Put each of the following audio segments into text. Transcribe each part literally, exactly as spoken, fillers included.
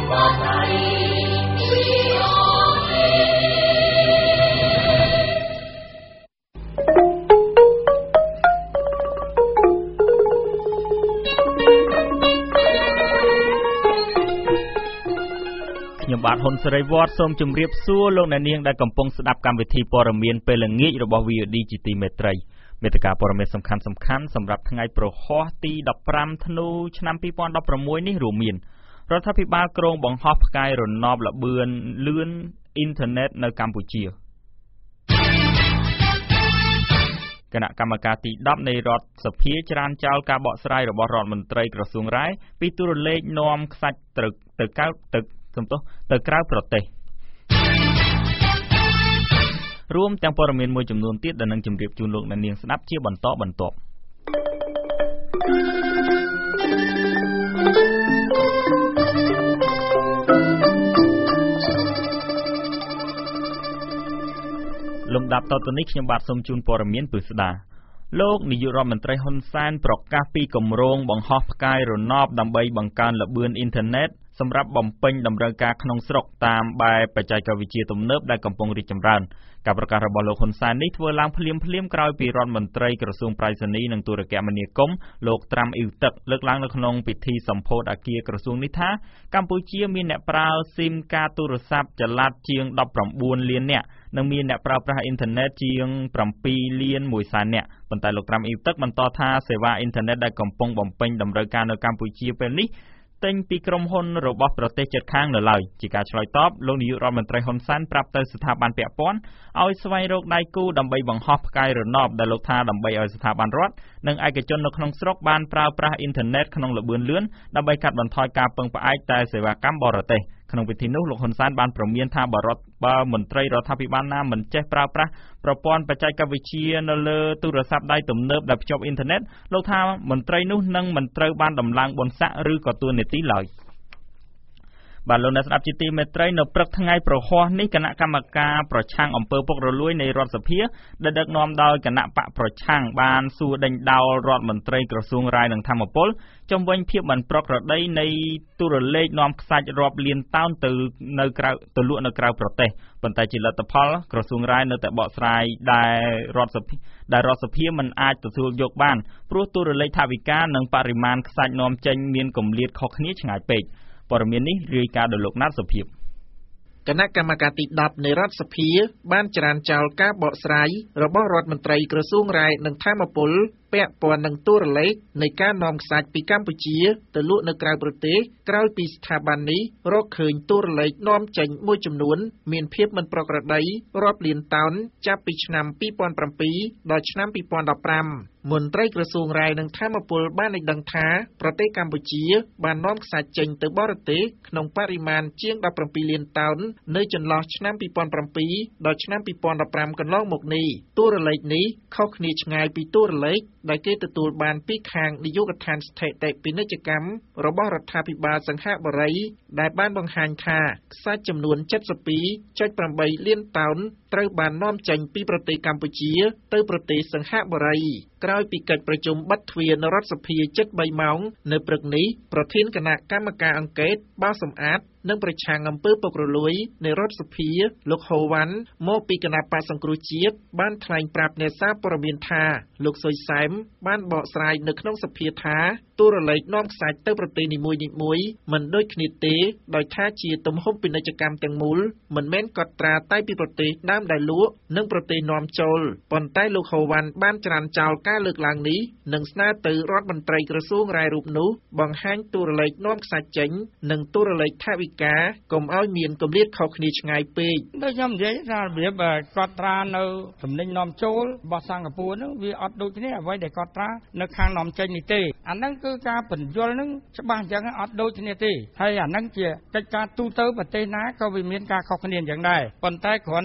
ខ្ញុំបាទហ៊ុនសេរីវត្តសូមជម្រាបសួរលោកអ្នកនាងដែលកំពុងស្ដាប់កម្មវិធីព័ត៌មានពេលល្ងាចរបស់ វី អូ ឌី ជាទីមេត្រីមេត្តាព័ត៌មានសំខាន់ៗសម្រាប់ថ្ងៃប្រហ័សទីដប់ប្រាំធ្នូឆ្នាំពីរពាន់ដប់ប្រាំមួយនេះរួមមានរដ្ឋាភិបាលក្រុងបង្ហោះផ្កាយរណបល្បឿនលឿនអ៊ីនធឺណិតនៅកម្ពុជាគណៈកម្មការទីដប់នៃរដ្ឋសភាច្រានចោលការបកស្រាយរបស់រដ្ឋមន្ត្រីក្រសួងរាយពីទូរលេខនាំខ្សាច់ទៅទៅកៅទៅសំទោសទៅក្រៅប្រទេសរួមទាំងព័ត៌មានមួយចំនួនទៀតដែលនឹងជម្រាបជូនលោកអ្នកនាងស្ដាប់ជាបន្តបន្ទាប់លំដាប់តទៅនេះខ្ញុំបាទសូមជូនព័ត៌មានពិស្ដាលោកនាយករដ្ឋមន្ត្រីហ៊ុនសែនប្រកាសពីគម្រោងបង្ហោះផ្កាយរណបដើម្បីបង្កើនល្បឿនអ៊ីនធឺណិតសម្រាប់បំពេញតម្រូវការក្នុងស្រុកតាមបែបបច្ចេកវិទ្យាទំនើបដែលកំពុងរីកចម្រើនការប្រកាសរបស់លោកហ៊ុនសែននេះធ្វើឡើងភ្លាមៗក្រោយពីរដ្ឋមន្ត្រីក្រសួងប្រៃសណីនិងទូរគមនាគមន៍លោកត្រាំអ៊ីវទឹកលើកឡើងនៅក្នុងពិធីសម្ពោធអគារក្រសួងនេះថាកម្ពុជាមានអ្នកប្រើស៊ីមកាតទូរស័ព្ទចល័តជាងដប់ប្រាំបួនលាននាក់និងមានអ្នកប្រើប្រាស់អ៊ីនធឺណិតជាងប្រាំពីរលានមួយសែននាក់ប៉ុន្តែលោកត្រាំអ៊ីវទឹកបន្តថាសេវាអ៊ីនធឺណិតដែលកំពុងបំពេញតម្រូវការនៅកម្ពុជាពេលនេះទិញពីក្រុមហ៊ុនរបស់ប្រទេសជិតខាងនៅឡើយជាការឆ្លើយតបលោកនាយករដ្ឋមន្ត្រីហ៊ុនសែនប្រាប់ទៅស្ថាប័នពាក់ព័ន្ធឲ្យស្វែងរកដៃគូដើម្បីបង្ហោះផ្កាយរណបដែលលោកថាដើម្បីឲ្យស្ថាប័នរដ្ឋនិងឯកជននៅក្នុងស្រុកបានប្រើប្រាស់អ៊ីនធឺណិតក្នុងល្បឿនលឿនដើម្បីកាត់បន្ថយការពឹងផ្អែកតែសេវាកម្មបរទេសក្នុងពិធីនោះលោកហ៊ុនសែនបានព្រមានថាបរដ្ឋបើមន្ត្រីរដ្ឋាភិបាលណាមិនចេះប្រើប្រាស់ប្រព័ន្ធបច្ចេកវិទ្យានៅលើទូរស័ព្ទដៃទំនើបដែលភ្ជាប់អ៊ីនធឺណិតលោកថាមន្ត្រីនោះនឹងមិនត្រូវបានដំឡើងបុណ្យស័ក្តិឬក៏តួនាទីឡើយបាទលោកអ្នកស្ដាប់ជាទីមេត្រីនៅព្រឹកថ្ងៃប្រហ័សនេះគណៈកម្មការប្រឆាំងអំពើពុករលួយនៃរដ្ឋសភាដែលដឹកនាំដោយគណៈបកប្រឆាំងបានសួរដេញដោលរដ្ឋមន្ត្រីក្រសួងរាយនឹងធម្មពលជំវិញភាពមិនប្រក្រតីនៃទូរលេខនាំខ្សាច់រាប់លានតោនទៅនៅក្រៅទៅលក់នៅក្រៅប្រទេសប៉ុន្តែជាលទ្ធផលក្រសួងរាយនៅតែបកស្រាយដែលរដ្ឋសភាដែលរដ្ឋសភាមិនអាចទទួលយកបានព្រោះទូរលេខថវិកានិងបរិមាណខ្សាច់នាំចេញមានគម្លាតខុសគ្នាឆ្ងាយពេកព័ត៌មាននេះរាយការណ៍ដោយលោកណាត់សុភាពគណៈកម្មការទីដប់នៃរដ្ឋសភាបានច្រានចោលការបកស្រាយរបស់រដ្ឋមន្ត្រីក្រសួងរាយនិងធម្មពលពាក់ព័ន្ធនឹងទូរលេខនៃការនាំខ្សាច់ពីកម្ពុជាទៅលក់នៅក្រៅប្រទេសក្រោយពីស្ថាប័ននេះរកឃើញទូរលេខនាំចេញមួយចំនួនមានភាពមិនប្រក្រតីរាប់លានតោនចាប់ពីឆ្នាំពីរពាន់ប្រាំពីរដល់ឆ្នាំពីរពាន់ដប់ប្រាំមន្ត្រីក្រសួងរាយនិងធម្មពលបានឲ្យដឹងថាប្រទេសកម្ពុជាបាននាំខ្សាច់ចេញទៅបរទេសក្នុងបរិមាណជាងដប់ប្រាំពីរលានតោននៅចន្លោះឆ្នាំពីរពាន់ប្រាំពីរដល់ឆ្នាំពីរពាន់ដប់ប្រាំកន្លងមកនេះទូរលេខនេះខុសគ្នាឆ្ងាយពីទូរលេខដែលគេទទួលបានពីខាងនាយកដ្ឋានស្ថិតិពាណិជ្ជកម្មរបស់រដ្ឋាភិបាលសង្ហបុរីដែលបានបង្ហាញថាខ្សាច់ចំនួន 칠십이 점 팔លានតោនត្រូវបាននាំចេញពីប្រទេសកម្ពុជាទៅប្រទេសសង្ហបុរីក្រោយពីកិច្ចប្រជុំបិទទ្វារនៅរដ្ឋសភាជិតបីម៉ោងនៅព្រឹកនេះប្រធានគណៈកម្មការអង្កេតបាសសម្អាតនិងប្រឆាំងអំពើពុករលួយនៃរដ្ឋសភាលោកហូវ៉ាន់មកពីគណៈបក្សសង្គ្រោះជាតិបានថ្លែងប្រាប់អ្នកសារព័ត៌មានថាលោកសុយសែមបានបកស្រាយនៅក្នុងសភាថាទូរលេខនាំខ្សាច់ទៅប្រទេសនីមួយៗមិនដូចគ្នាទេដោយថាជាទំហំពាណិជ្ជកម្មទាំងមូលមិនមែនកត់ត្រាតែពីប្រទេសដើមដែលលក់និងប្រទេសនាំចូលប៉ុន្តែលោកហូវ៉ាន់បានច្រានចោលការលើកឡើងនេះនិងស្នើទៅរដ្ឋមន្ត្រីក្រសួងរាយរូបនោះបង្ហាញទូរលេខនាំខ្សាច់ចេញនិងទូរលេខថវិកាកុំឲ្យមានគម្លាតខុសគ្នាឆ្ងាយពេកដូចខ្ញុំនិយាយថារបៀបកត់ត្រានៅទំនិញនាំចូលរបស់សិង្ហបុរីហ្នឹងវាអត់ដូចគ្នាអ្វីដែលកត់ត្រានៅខាងនាំចេញនេះទេអាហ្នឹងគឺការបញ្យល់ហ្នឹងច្បាស់អញ្ចឹងអត់ដូចគ្នាទេហើយអាហ្នឹងជាកិច្ចការទូទៅប្រទេសណាក៏វាមានការខុសគ្នាអញ្ចឹងដែរប៉ុន្តែគ្រាន់ថាយើង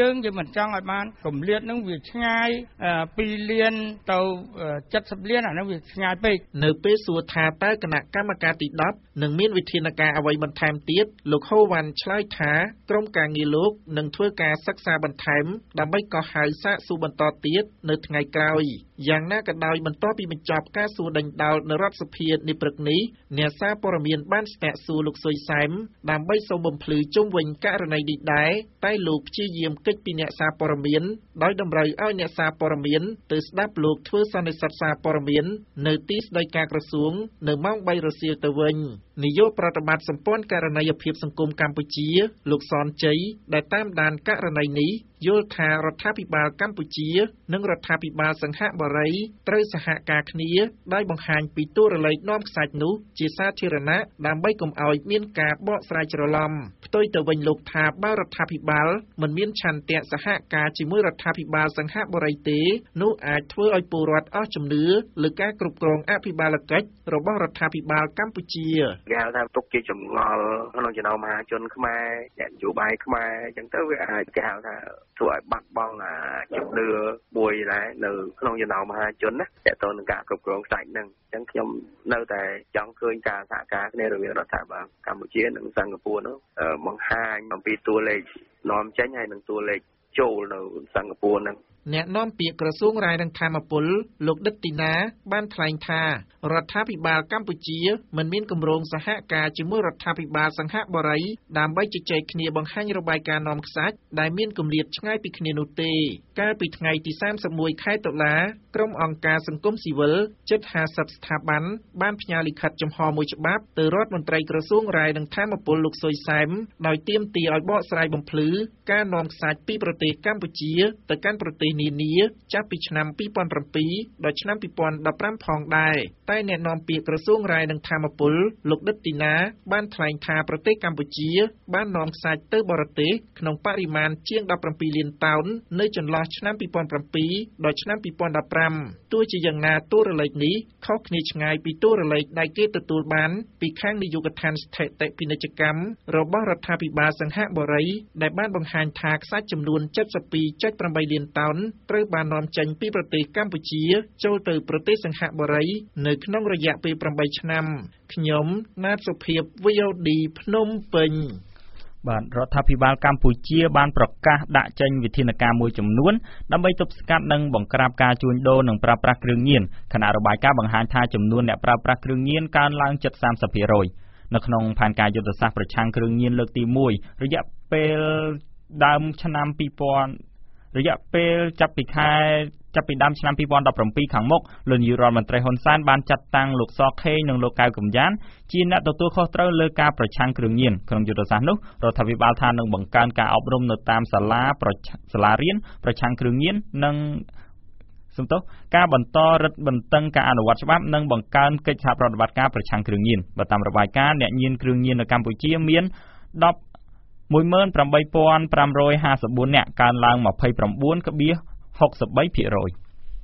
យើងយើងមិនចង់ឲ្យបានគម្លាតនឹងវាឆ្ងាយពីរលានទៅเจ็ดสิบលានអានោះវាឆ្ងាយពេកនៅពេលសួរថាតើគណៈកម្មការទីដប់នឹងមានវិធានការអ្វីបន្ថែមទៀតលោកហូវ៉ាន់ឆ្លើយថាក្រុមការងារលោកនឹងធ្វើការសិក្សាបន្ថែមដើម្បីកោះហៅសាកសួរបន្តទៀតនៅថ្ងៃក្រោយយ៉ាងណាក៏ដោយបន្ទាប់ពីបញ្ចប់ការសួរដេញដោលនៅរដ្ឋសភានាព្រឹកនេះអ្នកសារព័ត៌មានបានស្ទាក់សួរលោកស៊ុយសែមដើម្បីសូមបំភ្លឺជុំវិញករណីនេះដែរតែលោកព្យាយាមគេចពីអ្នកសារព័ត៌មានដោយតម្រូវឲ្យអ្នកសារព័ត៌មានទៅស្ដាប់លោកធ្វើសន្និសីទសារព័ត៌មាននៅទីស្តីការក្រសួងនៅម៉ោងបីរសៀលទៅវិញនាយកប្រតិបត្តិសម្ព័ន្ធករណីភាពសង្គមកម្ពុជាលោកសនជ័យដែលតាមដានករណីនេះយល់ថារដ្ឋាភិបាលកម្ពុជានិងរដ្ឋាភិបាលសង្ហបុរីត្រូវសហការគ្នាដោយបង្ហាញពីតួរលេខនាំខ្សាច់នោះជាសាធារណៈដើម្បីកុំឲ្យមានការបកស្រាយច្រឡំផ្ទុយទៅវិញលោកថាបើរដ្ឋាភិបាលមិនមានឆន្ទៈសហការជាមួយរដ្ឋាភិបាលសង្ហបុរីទេនោះអាចធ្វើឲ្យពលរដ្ឋអស់ជំនឿលើការគ្រប់គ្រងអភិបាលកិច្ចរបស់រដ្ឋាភិបាលកម្ពុជាគេហៅថាទុកជាចម្ងល់ក្នុងចំណោមមហាជនខ្មែរអ្នកនយោបាយខ្មែរអញ្ចឹងទៅវាអាចគេហៅថាធ្វើឲ្យបាត់បង់ជំនឿមួយដែរនៅក្នុងចំណោមមហាជនណាតើតើនឹងការគ្រប់គ្រងខ្សាច់ហ្នឹងអញ្ចឹងខ្ញុំនៅតែចង់ឃើញការសហការគ្នារវាងរដ្ឋាភិបាលកម្ពុជានិងសិង្ហបុរីនោះបង្ហាញអំពីតួលេខនាំចេញហើយនិងតួលេខចូលនៅសិង្ហបុរីហ្នឹងអ្នកនាំពាក្យក្រសួងរាយរដ្ឋាភិបាលលោកដិតទីណាបានថ្លែងថារដ្ឋាភិបាលកម្ពុជាមិនមានគម្រោងសហការជាមួយរដ្ឋាភិបាលសង្ហបុរីដើម្បីជជែកគ្នាបង្ហាញរបាយការណ៍នាំខ្សាច់ដែលមានគម្លាតឆ្ងាយពីគ្នានោះទេកាលពីថ្ងៃទីសាមសិបមួយខែតុលាក្រុមអង្គការសង្គមស៊ីវិលជិតห้าสิบស្ថាប័នបានផ្ញើលិខិតចំហមួយច្បាប់ទៅរដ្ឋមន្ត្រីក្រសួងរាយរដ្ឋាភិបាលលោកស៊ុយសែមដោយទាមទារឲ្យបកស្រាយបំភ្លឺការនាំខ្សាច់ពីប្រទេសកម្ពុជាទៅកាន់ប្រទេសនានាចាប់ពីឆ្នាំពីរពាន់ប្រាំពីរដល់ឆ្នាំពីរពាន់ដប់ប្រាំផងដែរតែអ្នកនាំពាក្យក្រសួងរាយនឹងធម្មពលលោកដិតទីណាបានថ្លែងថាប្រទេសកម្ពុជាបាននាំខ្សាច់ទៅបរទេសក្នុងបរិមាណជាងដប់ប្រាំពីរលានតោននៅចន្លោះឆ្នាំពីរពាន់ប្រាំពីរដល់ឆ្នាំពីរពាន់ដប់ប្រាំទោះជាយ៉ាងណាតួរលេខនេះខុសគ្នាឆ្ងាយពីតួរលេខដែលគេទទួលបានពីខាងនាយកដ្ឋានស្ថិតិពាណិជ្ជកម្មរបស់រដ្ឋាភិបាលសង្ហបុរីដែលបានបង្ហាញថាខ្សាច់ចំនួន เจ็ดสิบสองจุดแปด លានតោនត្រូវបាននាំចេញពីប្រទេសកម្ពុជាចូលទៅប្រទេសសង្ហបុរីនៅក្នុងរយៈពេលប្រាំបីឆ្នាំខ្ញុំណាតសុភាព វី អូ ឌី ភ្នំពេញបាទរដ្ឋាភិបាលកម្ពុជាបានប្រកាសដាក់ចេញវិធានការមួយចំនួនដើម្បីទប់ស្កាត់និងបង្ក្រាបការជួញដូរនិងប្រើប្រាស់គ្រឿងញៀនខណៈរបាយការណ៍បង្ហាញថាចំនួនអ្នកប្រើប្រាស់គ្រឿងញៀនកើនឡើងជិត សាមសិបភាគរយ នៅក្នុងផែនការយុទ្ធសាស្ត្រប្រឆាំងគ្រឿងញៀនលើកទីមួយរយៈពេលដើមឆ្នាំពីរពាន់រយៈពេលចាប់ពីខែចាប់ពីដើមឆ្នាំពីរពាន់ដប់ប្រាំពីរខាងមុខលោកនាយករដ្ឋមន្ត្រីហ៊ុនសែនបានចាត់តាំងលោកសខេងនិងលោកកៅកំយ៉ានជាអ្នកទទួលខុសត្រូវលើការប្រឆាំងគ្រឿងញៀនក្នុងយុទ្ធសាស្ត្រនោះរដ្ឋាភិបាលថានឹងបង្កើនការអប់រំនៅតាមសាលាសាលារៀនប្រឆាំងគ្រឿងញៀននិងសំទោសការបន្តរឹតបន្តឹងការអនុវត្តច្បាប់និងបង្កើនកិច្ចសហប្រតិបត្តិការប្រឆាំងគ្រឿងញៀនបើតាមរបាយការណ៍អ្នកញៀនគ្រឿងញៀននៅកម្ពុជាមាន មួយម៉ឺនប្រាំបីពាន់ប្រាំរយហាសិបបួន នាក់កើនឡើង ម្ភៃប្រាំបួន ភាគហុកសិបបីភាគរយ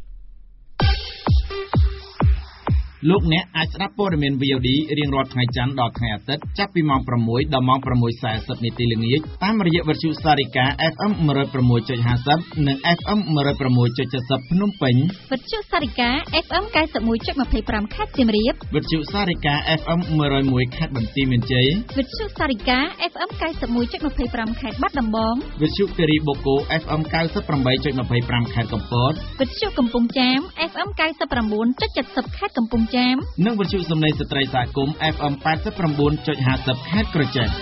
លោកអ្នកអាចស្ដាប់ព័ត៌មាន វី អូ ឌី រៀងរាល់ថ្ងៃច័ន្ទដល់ថ្ងៃអាទិត្យចាប់ពីម៉ោង 6 ដល់ម៉ោង 6 สี่สิบ នាទីល្ងាចតាមរយៈវិទ្យុសារិកា เอฟ เอ็ม หนึ่งร้อยหกจุดห้าสิบ និង เอฟ เอ็ม หนึ่งร้อยหกจุดเจ็ดสิบ ភ្នំពេញវិទ្យុសារិកា เอฟ เอ็ม เก้าสิบเอ็ดจุดยี่สิบห้า ខេត្តសៀមរាបវិទ្យុសារិកា เอฟ เอ็ม หนึ่งร้อยเอ็ด ខេត្តបន្ទាយមានជ័យវិទ្យុសារិកា เอฟ เอ็ม เก้าสิบเอ็ดจุดยี่สิบห้า ខេត្តបាត់ដំបងវិទ្យុគិរីបូកូ เอฟ เอ็ม เก้าสิบแปดจุดยี่สิบห้า ខេត្តកំពតវិទ្យុកំពង់ចាម เอฟ เอ็ม เก้าสิบเก้าจุดเจ็ดสิบ ខេត្តកំពង់ចាមនិងវិទ្យុសំឡេងស្ត្រីសហគមន៍ เอฟ เอ็ม แปดสิบเก้าจุดห้าสิบ ខេត្តក្រចេះ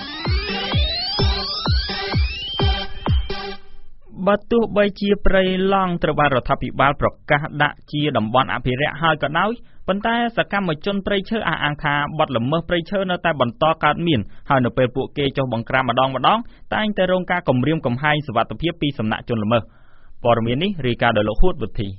បើទោះបីជាព្រៃឡង់ត្រូវបានរដ្ឋាភិបាលប្រកាសដាក់ជាតំបន់អភិរក្សហើយក៏ដោយប៉ុន្តែសកម្មជនព្រៃឈើអះអាងថាបទល្មើសព្រៃឈើនៅតែបន្តកើតមានហើយនៅពេលពួកគេចុះបង្ក្រាបម្ដងម្ដងតែងតែរងការគំរាមកំហែងសុវត្ថិភាពពីសំណាក់ជនល្មើសព័ត៌មាននេះរាយការណ៍ដោយលោកហួតវិធី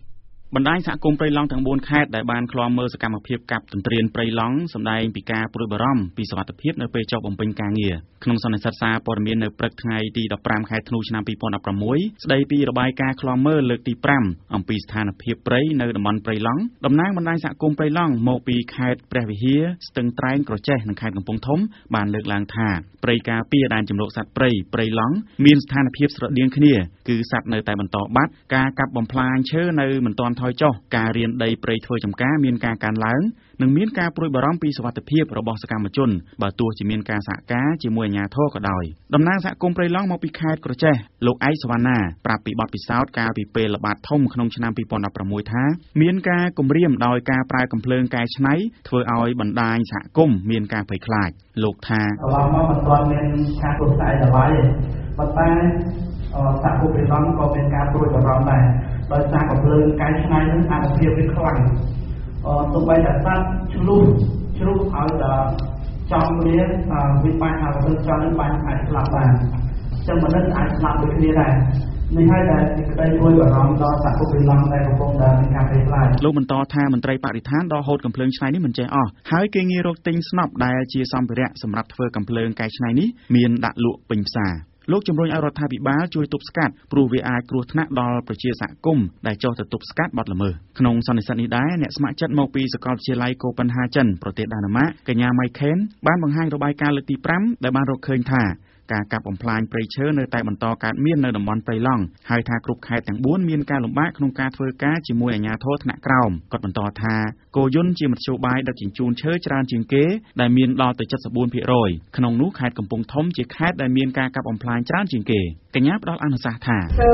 បណ្ដាញសហគមន៍ព្រៃឡង់ទាំងបួនខេត្តដែលបានឃ្លាំមើលសកម្មភាពកាប់ទន្ទ្រានព្រៃឡង់សម្ដែងពីការព្រួយបារម្ភពីសុវត្ថិភាពនៅពេលចុះបំពេញការងារក្នុងសន្និសីទសារព័ត៌មាននៅព្រឹកថ្ងៃទីដប់ប្រាំខែធ្នូឆ្នាំពីរពាន់ដប់ប្រាំមួយស្ដីពីរបាយការណ៍ឃ្លាំមើលលើកទីប្រាំអំពីស្ថានភាពព្រៃនៅតំបន់ព្រៃឡង់តំណាងបណ្ដាញសហគមន៍ព្រៃឡង់មកពីខេត្តព្រះវិហារស្ទឹងត្រែងក្រចេះនិងខេត្តកំពង់ធំបានលើកឡើងថាព្រៃការពារដែនជម្រកសត្វព្រៃព្រៃឡង់មានស្ថានភាពស្រដៀងគ្នាគឺសត្វនៅតែបន្តបាត់ការកាប់បំផ្លាញឈើនៅមិនទាន់ថយចុះការរានដីព្រៃធ្វើចម្ការមានការកើនឡើងនិងមានការព្រួយបារម្ភពីសុវត្ថិភាពរបស់សកម្មជនបើទោះជាមានការសហការជាមួយអាជ្ញាធរក៏ដោយតំណាងសហគមន៍ព្រៃឡង់មកពីខេត្តក្រចេះលោកឯកសវណ្ណាប្រាប់ពីបទពិសោធន៍កាលពីពេលល្បាតធំក្នុងឆ្នាំពីរពាន់ដប់ប្រាំមួយថាមានការគំរាមដោយការប្រើកាំភ្លើងកែច្នៃធ្វើឲ្យបណ្ដាញសហគមន៍មានការភ័យខ្លាចលោកថាកន្លងមកមិនទាន់មានការផ្ទុះផ្សាយអ្វីប៉ុន្តែសហគមន៍ព្រៃឡង់ក៏មានការព្រួយបារម្ភដែរដោយសារកាំភ្លើងកែច្នៃនឹងអនុភាពវាខ្លាំងអឺសូម្បីតែសត្វឆ្លុះជ្រុះឲ្យតែចំវាវាបានថាកាំភ្លើងចំនឹងបានអាចស្លាប់បានចឹងមនុស្សអាចស្លាប់ដូចគ្នាដែរនេះហើយដែលសេចក្តីព្រួយបារម្ភដល់សហគមន៍ព្រៃឡង់ដែលកំពុងតែមានការភ័យខ្លាចលោកបន្តថាមន្ត្រីបរិស្ថានដកហូតកាំភ្លើងឆ្នៃនេះមិនចេះអស់ហើយគេងាយរកទិញស្នប់ដែលជាសម្ភារៈសម្រាប់ធ្វើកាំភ្លើងកែច្នៃនេះមានដាក់លក់ពេញផ្សារលោកជំរុញឲ្យរដ្ឋាភិបាលជួយទប់ស្កាត់ព្រោះវាអាចគ្រោះថ្នាក់ដល់ប្រជាសហគមន៍ដែលចុះទៅទប់ស្កាត់បទល្មើសក្នុងសន្និសីទនេះដែរអ្នកស្ម័គ្រចិត្តមកពីសាកលវិទ្យាល័យកូប៉ិនហាចិនប្រទេសដាណឺម៉ាកកញ្ញាម៉ៃខេនបានបង្ហាញរបាយការណ៍លើកទីប្រាំដែលបានរកឃើញថាការកាប់បំផ្លាញព្រៃឈើនៅតែបន្តកើតមាននៅតំបន់ព្រៃឡង់ហើយថាគ្រប់ខេត្តទាំងបួនមានការលំបាកក្នុងការធ្វើការជាមួយអាជ្ញាធរថ្នាក់ក្រោមគាត់បន្តថាគោយន្តជាមធ្យោបាយដឹកជញ្ជូនឈើច្រើនជាងគេដែលមានដល់ទៅ 칠십사ភាគរយ ក្នុងនោះខេត្តកំពង់ធំជាខេត្តដែលមានការកាប់បំផ្លាញច្រើនជាងគេកញ្ញាផ្ដល់អនុសាសន៍ថា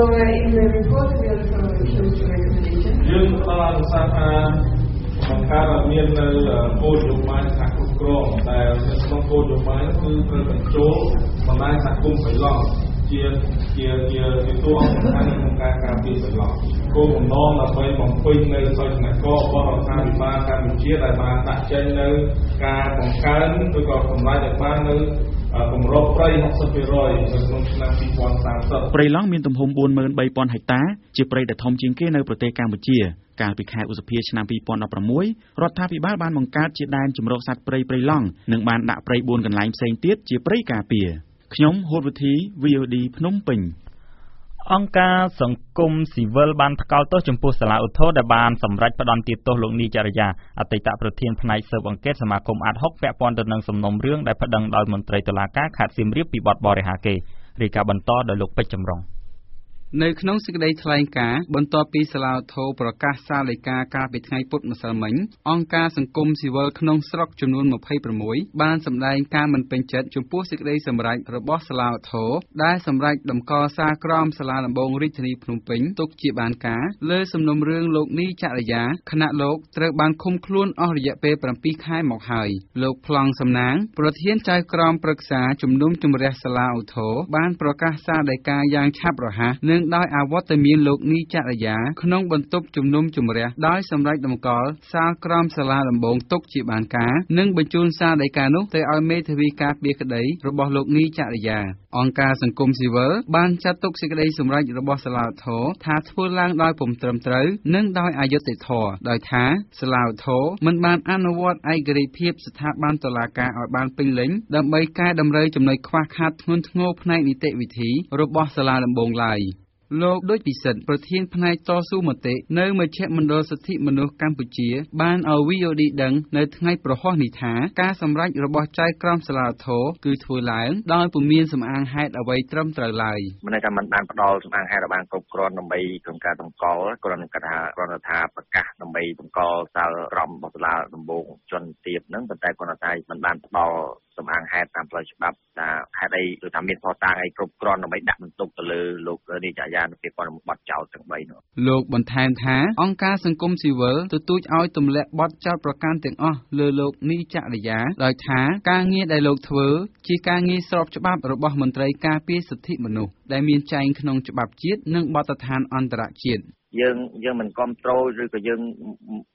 យើងផ្ដល់អនុសាសន៍ថាបង្កើតឲ្យមាននៅគោលនយោបាយសហគមន៍ក្រមដែលក្នុងគោលនយោបាយគឺត្រូវបញ្ចូលបណ្ដាញសហគមន៍ព្រៃឡង់ជាជាជាជាតួអង្គសំខាន់ក្នុងការការពារព្រៃឡង់គោលបំណងដើម្បីបំពេញនៅសោចនគររបស់រដ្ឋាភិបាលកម្ពុជាដែលបានដាក់ចេញនៅការបង្កើនឬក៏សម្រេចឲ្យបាននៅគម្របព្រៃ หกสิบភាគរយ នៅក្នុងឆ្នាំពីរពាន់សាមសិបព្រៃឡង់មានទំហំ បួនម៉ឺនបីពាន់ហិកតាជាព្រៃដែលធំជាងគេនៅប្រទេសកម្ពុជាកាលពីខែឧសភាឆ្នាំពីរពាន់ដប់ប្រាំមួយរដ្ឋាភិបាលបានបង្កើតជាដែនជម្រកសត្វព្រៃព្រៃឡង់និងបានដាក់ព្រៃបួនកន្លែងផ្សេងទៀតជាព្រៃការពារខ្ញុំហូតវិធី វី អូ ឌី ភ្នំពេញអង្គការសង្គមស៊ីវិលបានថ្កោលទោសចំពោះសាលាឧទ្ធរដែលបានសម្រេចផ្តន្ទាទោសលោកនីចរិយាអតីតប្រធានផ្នែកស៊ើបអង្កេតសមាគមអាត ហុក ពាក់ព័ន្ធទៅនឹងសំណុំរឿងដែលប្តឹងដោយមន្ត្រីតុលាការខេត្តសៀមរាបពីបទបរិហាកេរ្តិ៍រាយការណ៍បន្តដោយលោកពេជ្រចម្រុងនៅក្នុងសេចក្តីថ្លែងការណ៍បន្ទាប់ពីសាលាឧទ្ធរប្រកាសសាលដីកាកាលពីថ្ងៃពុធម្សិលមិញអង្គការសង្គមស៊ីវិលក្នុងស្រុកចំនួន ยี่สิบหก បានសម្ដែងការមិនពេញចិត្តចំពោះសេចក្តីសម្រេចរបស់សាលាឧទ្ធរដែលសម្រេចតម្កល់សាលក្រមសាលាដំបងរាជធានីភ្នំពេញទុកជាបានការលើសំណុំរឿងលោកនីចរិយាខណៈលោកត្រូវបានឃុំខ្លួនអស់រយៈពេល bảy ខែមកហើយលោកប្លង់សំណាងប្រធានចៅក្រមប្រឹក្សាជំនុំជម្រះសាលាឧទ្ធរបានប្រកាសសាលដីកាយ៉ាងឆាប់រហ័សនិងដោយអវត្តមានលោកនីចរិយាក្នុងបន្ទប់ជំនុំជម្រះដោយសម្រេចតម្កល់សាលក្រមសាលាដំបងទុកជាបានការនិងបញ្ជូនសាលដីកានោះទៅឲ្យមេធាវីការពារក្តីរបស់លោកនីចរិយាអង្គការសង្គមស៊ីវិលបានចាត់ទុកសេចក្តីសម្រេចរបស់សាលាឧទ្ធរថាធ្វើឡើងដោយពុំត្រឹមត្រូវនិងដោយអយុត្តិធម៌ដោយថាសាលាឧទ្ធរមិនបានអនុវត្តឯករាជ្យភាពស្ថាប័នតុលាការឲ្យបានពេញលេញដើម្បីកែតម្រូវចំណុចខ្វះខាតធ្ងន់ធ្ងរផ្នែកនីតិវិធីរបស់សាលាដំបងឡើយលោកដូចពិសិដ្ឋប្រធានផ្នែកតស៊ូមតិនៅមជ្ឈមណ្ឌលសិទ្ធិមនុស្សកម្ពុជាបានឲ្យ វី អូ ឌី ដឹងនៅថ្ងៃប្រហ័សនេះថាការសម្រេចរបស់ចៅក្រមសាលាឧទ្ធរគឺធ្វើឡើងដោយពុំមានសំអាងហេតុអ្វីត្រឹមត្រូវឡើយមិនថាมันបានផ្ដល់សំអាងហេតុឲ្យបានគ្រប់គ្រាន់ដើម្បីក្នុងការតម្កល់គ្រាន់តែថាគ្រាន់តែថាប្រកាសដើម្បីតម្កល់សាលក្រមរបស់សាលាដំបងជន់ទាបហ្នឹងប៉ុន្តែគ្រាន់តែมันបានផ្ដល់សំអាងហេតុតាមផ្លូវច្បាប់ថាហេតុអីគឺថាមានផុសតាងអីគ្រប់គ្រាន់ដើម្បីដាក់បន្ទុកទៅលើលោកនីចរិយានៅពេលគាត់បត់ចោលទាំងបីនោះលោកបន្ថែមថាអង្គការសង្គមស៊ីវិលទទូចឲ្យទម្លាក់បទចោទប្រកាន់ទាំងអស់លើលោកនីចរិយាដោយថាការងារដែលលោកធ្វើជាការងារស្របច្បាប់របស់មន្ត្រីការពារសិទ្ធិមនុស្សដែលមានចែងក្នុងច្បាប់ជាតិនិងបទដ្ឋានអន្តរជាតិយើងយើងមិនគ្រប់គ្រងឬក៏យើងទី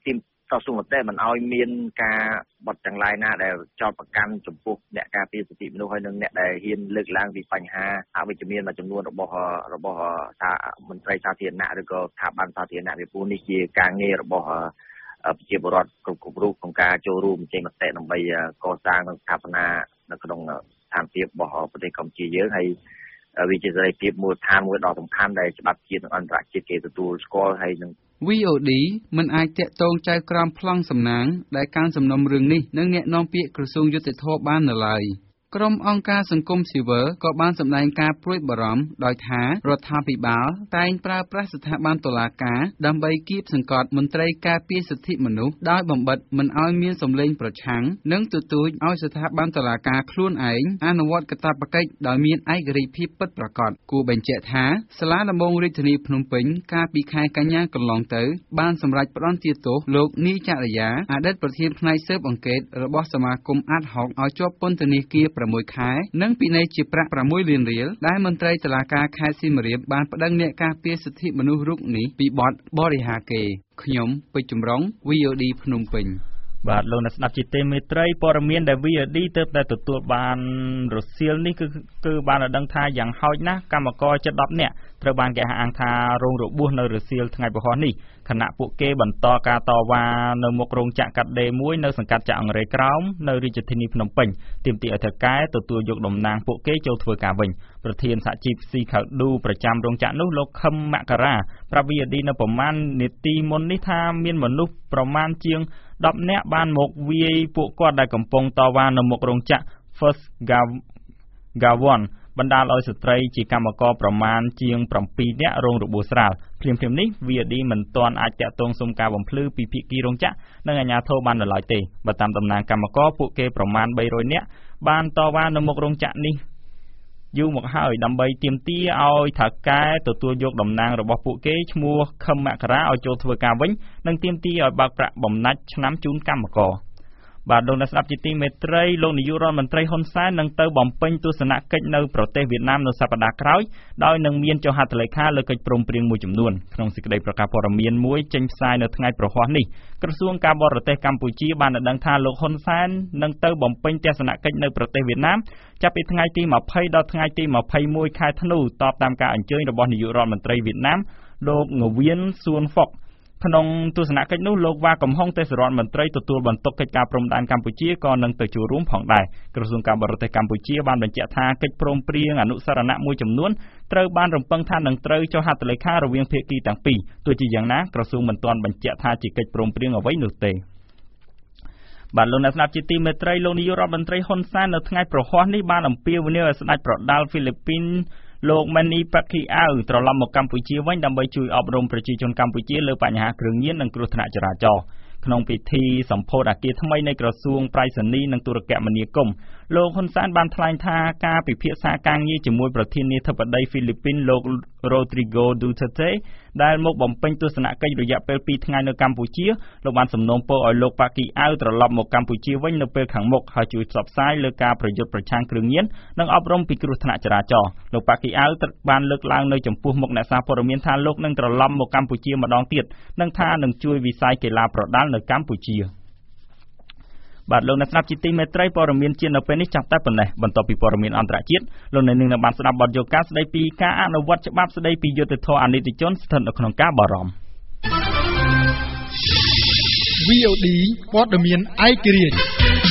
តស៊ូមតិមិនឲ្យមានការបត់ទាំងឡាយណាដែលចោទប្រកាន់ចំពោះអ្នកការពារសិទ្ធិមនុស្សហើយនិងអ្នកដែលហ៊ានលើកឡើងពីបញ្ហាអវិជ្ជមានមួយចំនួនរបស់របស់ថាមន្ត្រីសាធារណៈឬក៏ស្ថាប័នសាធារណៈពីព្រោះនេះជាការងាររបស់ប្រជាពលរដ្ឋគ្រប់គ្រប់រូបក្នុងការចូលរួមចេញមតិដើម្បីកសាងនិងស្ថាបនានៅក្នុងស្ថានភាពរបស់ប្រទេសកម្ពុជាយើងហើយវាជាសេរីភាពមូលដ្ឋានមួយដ៏សំខាន់ដែលច្បាប់ជាតិនិងអន្តរជាតិគេទទួលស្គាល់ហើយនឹងវី អូ ឌី មិនអាចតាក់ទងចៅក្រមប្លង់សំណាងដែលកាន់សំណុំរឿងនេះនិងអ្នកនាំពាក្យក្រសួងយុតិធម៌បាននៅឡើយក្រុមអង្គការសង្គមស៊ីវិលក៏បានសម្ដែងការព្រួយបារម្ភដោយថារដ្ឋាភិបាលតែងប្រើប្រាស់ស្ថាប័នតុលាការដើម្បីគៀបសង្កត់មន្ត្រីការពារសិទ្ធិមនុស្សដោយបំបិទមិនឲ្យមានសម្លេងប្រឆាំងនិងទទូចឲ្យស្ថាប័នតុលាការខ្លួនឯងអនុវត្តកាតព្វកិច្ចដោយមានឯករាជ្យភាពពិតប្រាកដគួរបញ្ជាក់ថាសាលាដំបងរាជធានីភ្នំពេញកាលពីខែកញ្ញាកន្លងទៅបានសម្រេចផ្តន្ទាទោសលោកនីចរិយាអតីតប្រធានផ្នែកស៊ើបអង្កេតរបស់សមាគមអាតហុកឲ្យជាប់ពន្ធនាគារប្រាំមួយខែនិងពិន័យជាប្រាក់ប្រាំមួយលានរៀលដែលមន្ត្រីតុលាការខេត្តសៀមរាបបានប្តឹងអ្នកការពារសិទ្ធិមនុស្សរូបនេះពីបទបរិហាកេរ្តិ៍ខ្ញុំពេជ្រចម្រុង វី អូ ឌី ភ្នំពេញបាទលោកអ្នកស្ដាប់ជាទីមេត្រីព័ត៌មានដែល វី អូ ឌី ទើបតែទទួលបានរសៀលនេះគឺគឺបានឲ្យដឹងថាយ៉ាងហោចណាស់កម្មករជិតដប់នាក់ត្រូវបានគេអះអាងថារងរបួសនៅរសៀលថ្ងៃពហុនេះខណៈពួកគេបន្តការតវ៉ានៅមុខរោងចក្រកាត់ដេរមួយនៅសង្កាត់ចាក់អង្រែក្រោមនៅរាជធានីភ្នំពេញទាមទារឲ្យថៅកែទទួលយកតំណែងពួកគេចូលធ្វើការវិញប្រធានសហជីពស៊ីខាវឌូប្រចាំរោងចក្រនោះលោកខឹមមករាប្រាប់ វី អូ ឌី នៅប្រមាណនាទីមុននេះថាមានមនុស្សប្រមាណជាងដប់នាក់បានមកវាយពួកគាត់ដែលកំពុងតវ៉ានៅមុខរោងចក្រ First Gawon បណ្ដាលឲ្យស្ត្រីជាកម្មករប្រមាណជាងប្រាំពីរនាក់រងរបួសស្រាលភ្លាមៗនេះ វី អូ ឌី មិនទាន់អាចតាក់ទងសុំការបំភ្លឺពីភាគីរោងចក្រនិងអាជ្ញាធរបាននៅឡើយទេបើតាមតំណាងកម្មករពួកគេប្រមាណបីរយនាក់បានតវ៉ានៅមុខរោងចក្រនេះយូរមកហើយដើម្បីទាមទារឲ្យថៅកែទទួលយកតំណែងរបស់ពួកគេឈ្មោះខឹមមករាឲ្យចូលធ្វើការវិញនិងទាមទារឲ្យបើកប្រាក់បំណាច់ឆ្នាំជូនកម្មករបាទលោកអ្នកស្ដាប់ជាទីមេត្រីលោកនាយករដ្ឋមន្ត្រីហ៊ុនសែននឹងទៅបំពេញទស្សនកិច្ចនៅប្រទេសវៀតណាមនៅសប្តាហ៍ក្រោយដោយនឹងមានចុះហត្ថលេខាលើកិច្ចព្រមព្រៀងមួយចំនួនក្នុងសេចក្តីប្រកាសព័ត៌មានមួយចេញផ្សាយនៅថ្ងៃប្រហ័សនេះក្រសួងការបរទេសកម្ពុជាបានដឹងថាលោកហ៊ុនសែននឹងទៅបំពេញទស្សនកិច្ចនៅប្រទេសវៀតណាមចាប់ពីថ្ងៃទីម្ភៃដល់ថ្ងៃទីម្ភៃមួយខែធ្នូតបតាមការអញ្ជើញរបស់នាយករដ្ឋមន្ត្រីវៀតណាមលោកងវៀនសួនហ្វុកក្នុងទស្សនកិច្ចនោះលោកវ៉ាកំហុងទេសរដ្ឋមន្ត្រីទទួលបន្ទុកកិច្ចការព្រំដែនកម្ពុជាក៏នឹងទៅចូលរួមផងដែរក្រសួងការបរទេសកម្ពុជាបានបញ្ជាក់ថាកិច្ចព្រមព្រៀងអនុស្សរណៈមួយចំនួនត្រូវបានរំពឹងថានឹងត្រូវចុះហត្ថលេខារវាងភាគីទាំងពីរទោះជាយ៉ាងណាក្រសួងមិនទាន់បញ្ជាក់ថាជាកិច្ចព្រមព្រៀងអ្វីនោះទេបាទលោកអ្នកស្ដាប់ជាទីមេត្រីលោកនាយករដ្ឋមន្ត្រីហ៊ុនសែននៅថ្ងៃប្រហ័សនេះបានអំពាវនាវឲ្យស្ដេចប្រដាល់ហ្វីលីពីនលោក Manny Pacquiao ត្រឡប់មកកម្ពុជាវិញដើម្បីជួយអប់រំប្រជាជនកម្ពុជាលើបញ្ហាគ្រឿងញៀននិងគ្រោះថ្នាក់ចរាចរណ៍ក្នុងពិធីសម្ពោធអគារថ្មីនៃក្រសួងប្រៃសណីនិងទូរគមនាគមន៍លោកហ៊ុនសែនបានថ្លែងថាការពិភាក្សាការងារជាមួយប្រធានាធិបតីហ្វីលីពីនលោក Rodrigo Duterte ដែលមកបំពេញទស្សនកិច្ចរយៈពេលពីរថ្ងៃនៅកម្ពុជាលោកបានសំណូមពរឲ្យលោក Pacquiao ត្រឡប់មកកម្ពុជាវិញនៅពេលខាងមុខហើយជួយផ្សព្វផ្សាយលើការប្រយុទ្ធប្រឆាំងគ្រឿងញៀននិងអប់រំពីគ្រោះថ្នាក់ចរាចរណ៍លោក Pacquiao បានលើកឡើងនៅចំពោះមុខអ្នកសារព័ត៌មានថាលោកនឹងត្រឡប់មកកម្ពុជាមួយម្ដងទៀតនិងថានឹងជួយវិស័យកីឡាប្រដាល់នៅកម្ពុជាបាទលោកអ្នកស្ដាប់ជាទីមេត្រីព័ត៌មានជាតិនៅពេលនេះចាប់តែប៉ុណ្ណេះបន្ទាប់ពីព័ត៌មានអន្តរជាតិលោកអ្នកនឹងបានស្ដាប់បទយកាស្ដីពីការអនុវត្តច្បាប់ស្ដីពីយុត្តិធម៌អនិច្ចជនស្ថិតនៅក្នុងការបារម្ភវី អូ ឌី ព័ត៌មានឯករាជ្យ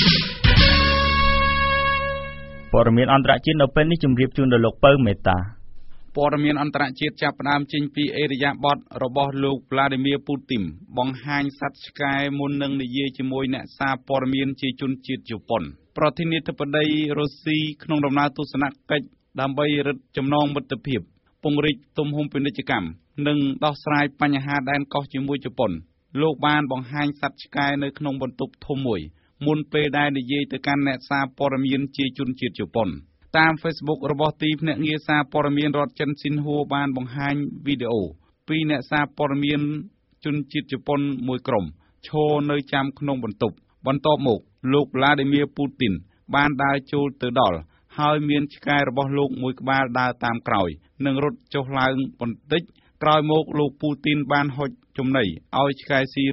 ព័ត៌មានអន្តរជាតិនៅពេលនេះជម្រាបជូនដល់លោកពៅមេតាព័ត៌មានអន្តរជាតិចាប់ផ្ដើមចេញពីអេរយាប័តរបស់លោក Vladimir Putin បង្ហាញសត្វឆ្កែមុននឹងនិយាយជាមួយអ្នកសារព័ត៌មានជាជនជាតិជប៉ុនប្រធានាធិបតីរុស្ស៊ីក្នុងដំណើរទស្សនកិច្ចដើម្បីរឹតចំណងមិត្តភាពពង្រីកទំហំពាណិជ្ជកម្មនិងដោះស្រាយបញ្ហាដែនកោះជាមួយជប៉ុនលោកបានបង្ហាញសត្វឆ្កែនៅក្នុងបន្ទប់ធំមួយមុនពេលដែលនិយាយទៅកាន់អ្នកសារព័ត៌មានជាជនជាតិជប៉ុនតាម Facebook របស់ទីភ្នាក់ងារសារព័ត៌មានរដ្ឋចិនស៊ីនហួរបានបង្ហាញវីដេអូពីអ្នកសារព័ត៌មានជនជាតិជប៉ុនមួយក្រុមឈរនៅចាំក្នុងបន្ទប់បន្ទាប់មកលោក Vladimir Putin បានដើរចូលទៅដល់ហើយមានឆ្កែរបស់លោកមួយក្បាលដើរតាមក្រោយនិងរត់ចុះឡើងបន្តិចក្រោយមកលោក Putin បានហុចចំណីឲ្យឆ្កែស៊ីរួច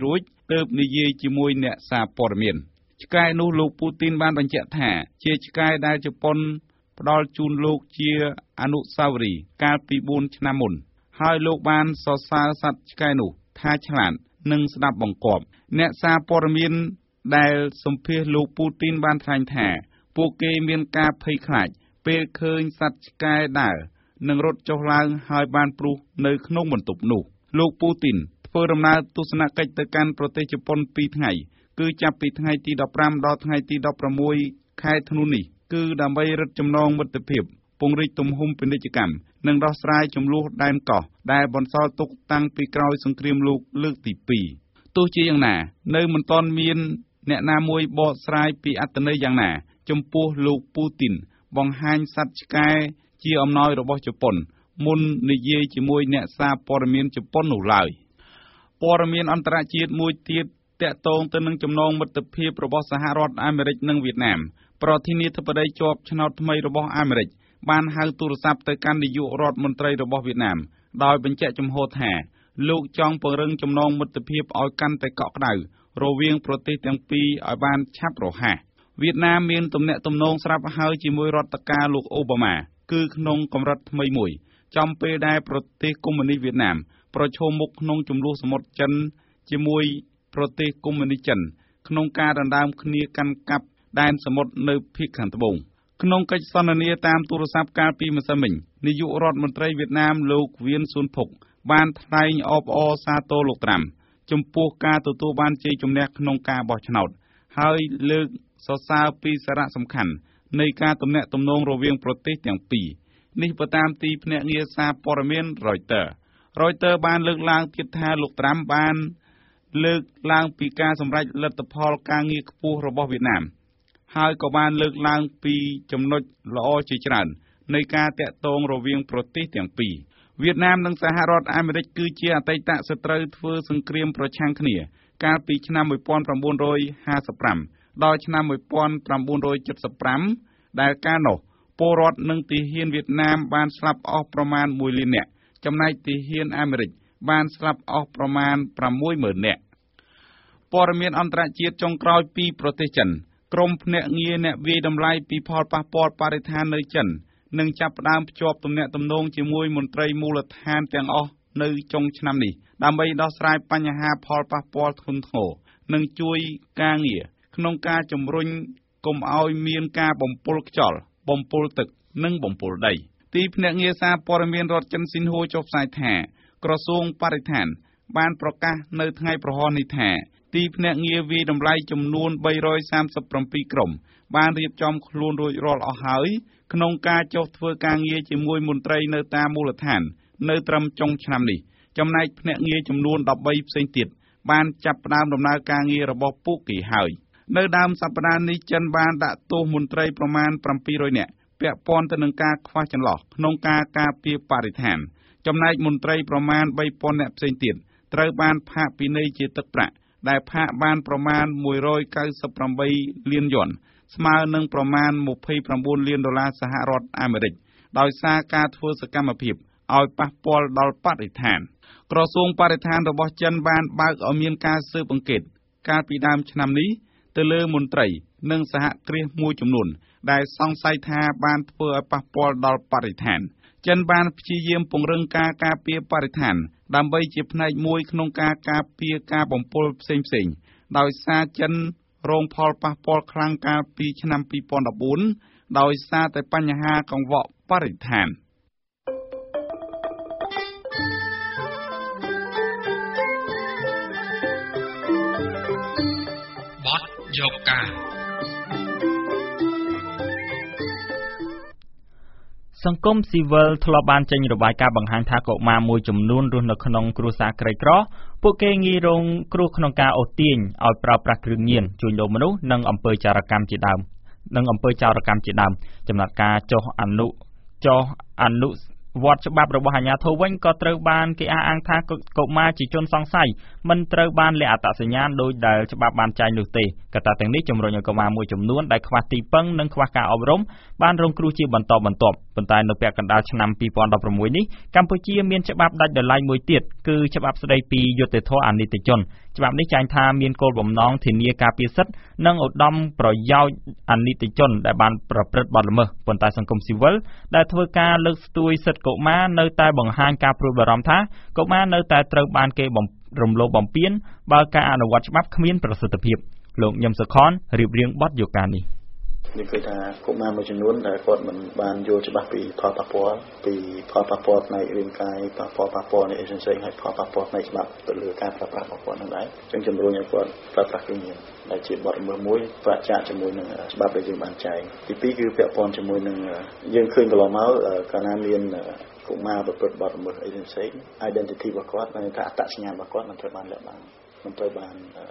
ទើបនិយាយជាមួយអ្នកសារព័ត៌មានឆ្កែនោះលោកពូទីនបានបញ្ជាក់ថាជាឆ្កែដែលជប៉ុនផ្ដល់ជូនលោកជាអនុស្សាវរីយ៍កាលពីបួនឆ្នាំមុនហើយលោកបានសរសើរសត្វឆ្កែនោះថាឆ្លាតនិងស្ដាប់បង្គាប់អ្នកសារព័ត៌មានដែលសម្ភាសលោកពូទីនបានថ្លែងថាពួកគេមានការភ័យខ្លាចពេលឃើញសត្វឆ្កែដើរនិងរត់ចុះឡើងហើយបានព្រុសនៅក្នុងបន្ទប់នោះលោកពូទីនធ្វើដំណើរទស្សនកិច្ចទៅកាន់ប្រទេសជប៉ុនពីរថ្ងៃគឺចាប់ពីថ្ងៃទីដប់ប្រាំដល់ថ្ងៃទីដប់ប្រាំមួយខែធ្នូនេះគឺដើម្បីរឹតចំណងមិត្តភាពពង្រីកទំហំពាណិជ្ជកម្មនិងដោះស្រាយចំនួនដែនកោះដែលបន្សល់ទុកតាំងពីក្រោយសង្គ្រាមលោកលើកទីពីរទោះជាយ៉ាងណានៅមិនទាន់មានអ្នកណាមួយបកស្រាយពីអត្ថន័យយ៉ាងណាចំពោះលោកពូទីនបង្ហាញសត្វឆ្កែជាអំណោយរបស់ជប៉ុនមុននិយាយជាមួយអ្នកសារព័ត៌មានជប៉ុននោះឡើយព័ត៌មានអន្តរជាតិមួយទៀតតាក់ទងទៅនឹងចំណងមិត្តភាពរបស់សហរដ្ឋអាមេរិកនិងវៀតណាមប្រធានាធិបតីជាប់ឆ្នោតថ្មីរបស់អាមេរិកបានហៅទូរស័ព្ទទៅកាន់នាយករដ្ឋមន្ត្រីរបស់វៀតណាមដោយបញ្ជាក់ចំហថាលោកចង់ពង្រឹងចំណងមិត្តភាពឲ្យកាន់តែកក់ក្ដៅរវាងប្រទេសទាំងពីរឲ្យបានឆាប់រហ័សវៀតណាមមានទំនាក់ទំនងស្រាប់ហើយជាមួយរដ្ឋការលោកអូបាម៉ាគឺក្នុងកម្រិតថ្មីមួយចំពេលដែលប្រទេសកុម្មុយនីសវៀតណាមប្រឈមមុខក្នុងជម្លោះសមុទ្រចិនជាមួយប្រទេសកុម្មុយនីសចិនក្នុងការដណ្ដើមគ្នាកាន់កាប់ដែនសមុទ្រនៅភាគខាងត្បូងក្នុងកិច្ចសន្ទនាតាមទូរស័ព្ទកាលពីម្សិលមិញនាយករដ្ឋមន្ត្រីវៀតណាមលោកវៀនស៊ុនភុកបានថ្លែងអបអរសាទរលោកត្រាំចំពោះការទទួលបានជ័យជំនះក្នុងការបោះឆ្នោតហើយលើកសរសើរពីសារៈសំខាន់នៃការទំនាក់ទំនងរវាងប្រទេសទាំងពីរនេះបើតាមទីភ្នាក់ងារសារព័ត៌មាន Reuters Reuters បានលើកឡើងទៀតថាលោកត្រាំបានលើកឡើងពីការសម្រេចលទ្ធផលការងារខ្ពស់របស់វៀតណាមហើយក៏បានលើកឡើងពីចំណុចល្អជាច្រើននៃការតាក់ទងរវាងប្រទេសទាំងពីរវៀតណាមនិងសហរដ្ឋអាមេរិកគឺជាអតីតសត្រូវធ្វើសង្គ្រាមប្រឆាំងគ្នាកាលពីឆ្នាំmột nghìn chín trăm hai mươi lămដល់ឆ្នាំmột nghìn chín trăm七mươi lămដែលកាលនោះពលរដ្ឋនិងទាហានវៀតណាមបានស្លាប់អស់ប្រមាណមួយលាននាក់ចំណែកទាហានអាមេរិកបានស្លាប់អស់ប្រមាណប្រាំមួយម៉ឺននាក់ព័ត៌មានអន្តរជាតិចុងក្រោយពីប្រទេសចិនក្រុមភ្នាក់ងារអ្នកវាយតម្លៃពីផលប៉ះពាល់បរិស្ថាននៅចិននឹងចាប់ផ្ដើមភ្ជាប់ទំនាក់ទំនងជាមួយមន្ត្រីមូលដ្ឋានទាំងអស់នៅចុងឆ្នាំនេះដើម្បីដោះស្រាយបញ្ហាផលប៉ះពាល់ធ្ងន់ធ្ងរនិងជួយការងារក្នុងការជំរុញកុំឲ្យមានការបំពុលខ្យល់បំពុលទឹកនិងបំពុលដីទីភ្នាក់ងារសារព័ត៌មានរដ្ឋចិនស៊ីនហួរចុះផ្សាយថាក្រសួងបរិស្ថានបានប្រកាសនៅថ្ងៃប្រហោះនេះថាទីភ្នាក់ងារវាយតម្លៃចំនួនបីរយសាមសិបប្រាំពីរក្រុមបានរៀបចំខ្លួនរួចរាល់អស់ហើយក្នុងការចុះធ្វើការងារជាមួយមន្ត្រីនៅតាមមូលដ្ឋាននៅត្រឹមចុងឆ្នាំនេះចំណែកភ្នាក់ងារចំនួនដប់បីផ្សេងទៀតបានចាប់ផ្ដើមដំណើរការងាររបស់ពួកគេហើយនៅដើមសប្តាហ៍នេះចិនបានដាក់ទោសមន្ត្រីប្រមាណប្រាំពីររយនាក់ពាក់ព័ន្ធទៅនឹងការខ្វះចន្លោះក្នុងការការពារបរិស្ថានចំណែកមន្ត្រីប្រមាណបីពាន់នាក់ផ្សេងទៀតត្រូវបានផាកពិន័យជាទឹកប្រាក់ដែលផាកបានប្រមាណមួយរយកៅសិបប្រាំបីលានយន់ស្មើនឹងប្រមាណម្ភៃប្រាំបួនលានដុល្លារសហរដ្ឋអាមេរិកដោយសារការធ្វើសកម្មភាពឲ្យប៉ះពាល់ដល់បរិស្ថានក្រសួងបរិស្ថានរបស់ចិនបានបើកឲ្យមានការស៊ើបអង្កេតកាលពីដើមឆ្នាំនេះទៅលើមន្ត្រីនិងសហគ្រាសមួយចំនួនដែលសង្ស័យថាបានធ្វើឲ្យប៉ះពាល់ដល់បរិស្ថានចិនបានព្យាយាមពង្រឹងការការពារបរិស្ថានដើម្បីជាផ្នែកមួយក្នុងការការពារការបំពុលផ្សេងៗដោយសារចិនរងផលប៉ះពាល់ខ្លាំងកាលពីឆ្នាំពីរពាន់ដប់បួនដោយសារតែបញ្ហាកង្វក់បរិស្ថានបទយកការសង្គមស៊ីវិលធ្លាប់បានចេញរបាយការណ៍បង្ហាញថាកុមារមួយចំនួនរស់នៅក្នុងគ្រួសារក្រីក្រពួកគេងាយរងគ្រោះក្នុងការអូសទាញឲ្យប្រើប្រាស់គ្រឿងញៀនជួញដូរមនុស្សនិងអំពើចារកម្មជាដើមនិងអំពើចោរកម្មជាដើមចំណាត់ការចុះអនុចុះអនុវត្តច្បាប់របស់អាជ្ញាធរវិញក៏ត្រូវបានគេអះអាងថាកុមារជាជនសង្ស័យមិនត្រូវបានលាក់អត្តសញ្ញាណដោយដែលច្បាប់បានចែងនោះទេកត្តាទាំងនេះជំរុញឲ្យកុមារមួយចំនួនដែលខ្វះទីពឹងនិងខ្វះការអប់រំបានរងគ្រោះជាបន្តបន្ទាប់ប៉ុន្តែនៅពាក់កណ្ដាលឆ្នាំពីរពាន់ដប់ប្រាំមួយនេះកម្ពុជាមានច្បាប់ដាច់ដោយឡែកមួយទៀតគឺច្បាប់ស្តីពីយុត្តិធម៌អនីតិជនច្បាប់នេះចែងថាមានគោលបំណងធានាការពារសិទ្ធិនិងឧត្តមប្រយោជន៍អនីតិជនដែលបានប្រព្រឹត្តបទល្មើសប៉ុន្តែសង្គមស៊ីវិលដែលធ្វើការលើកស្ទួយសិទ្ធិកុមារនៅតែបង្ហាញការព្រួយបារម្ភថាកុមារនៅតែត្រូវបានគេបំរំលោភបំពានបើការអនុវត្តច្បាប់គ្មានប្រសិទ្ធភាពលោកញឹមសុខនរៀបរៀងបទយកការនេះនេះគឺថាកុមារមួយចំនួនដែលគាត់មិនបានយល់ច្បាស់ពីផលប៉ះពាល់ពីផលប៉ះពាល់ផ្នែករាងកាយប៉ះពាល់ប៉ះពាល់នៃអេសន្សិហើយផលប៉ះពាល់ផ្នែកច្បាប់ទៅលើការប្រើប្រាស់របស់គាត់នឹងដែរអញ្ចឹងជំរុញឲ្យគាត់ប្រើប្រាស់គ្រឿងញៀនដែលជាបទល្មើសមួយប្រឆាំងជាមួយនឹងច្បាប់ដែលយើងបានចែងទីពីរគឺពាក់ព័ន្ធជាមួយនឹងយើងឃើញកន្លងមកកាលណាមានកុមារប្រព្រឹត្តបទល្មើសអេសន្សិ identity របស់គាត់មានថាអត្តសញ្ញាណរបស់គាត់មិនត្រូវបានលាក់បាំងមិនត្រូវបាន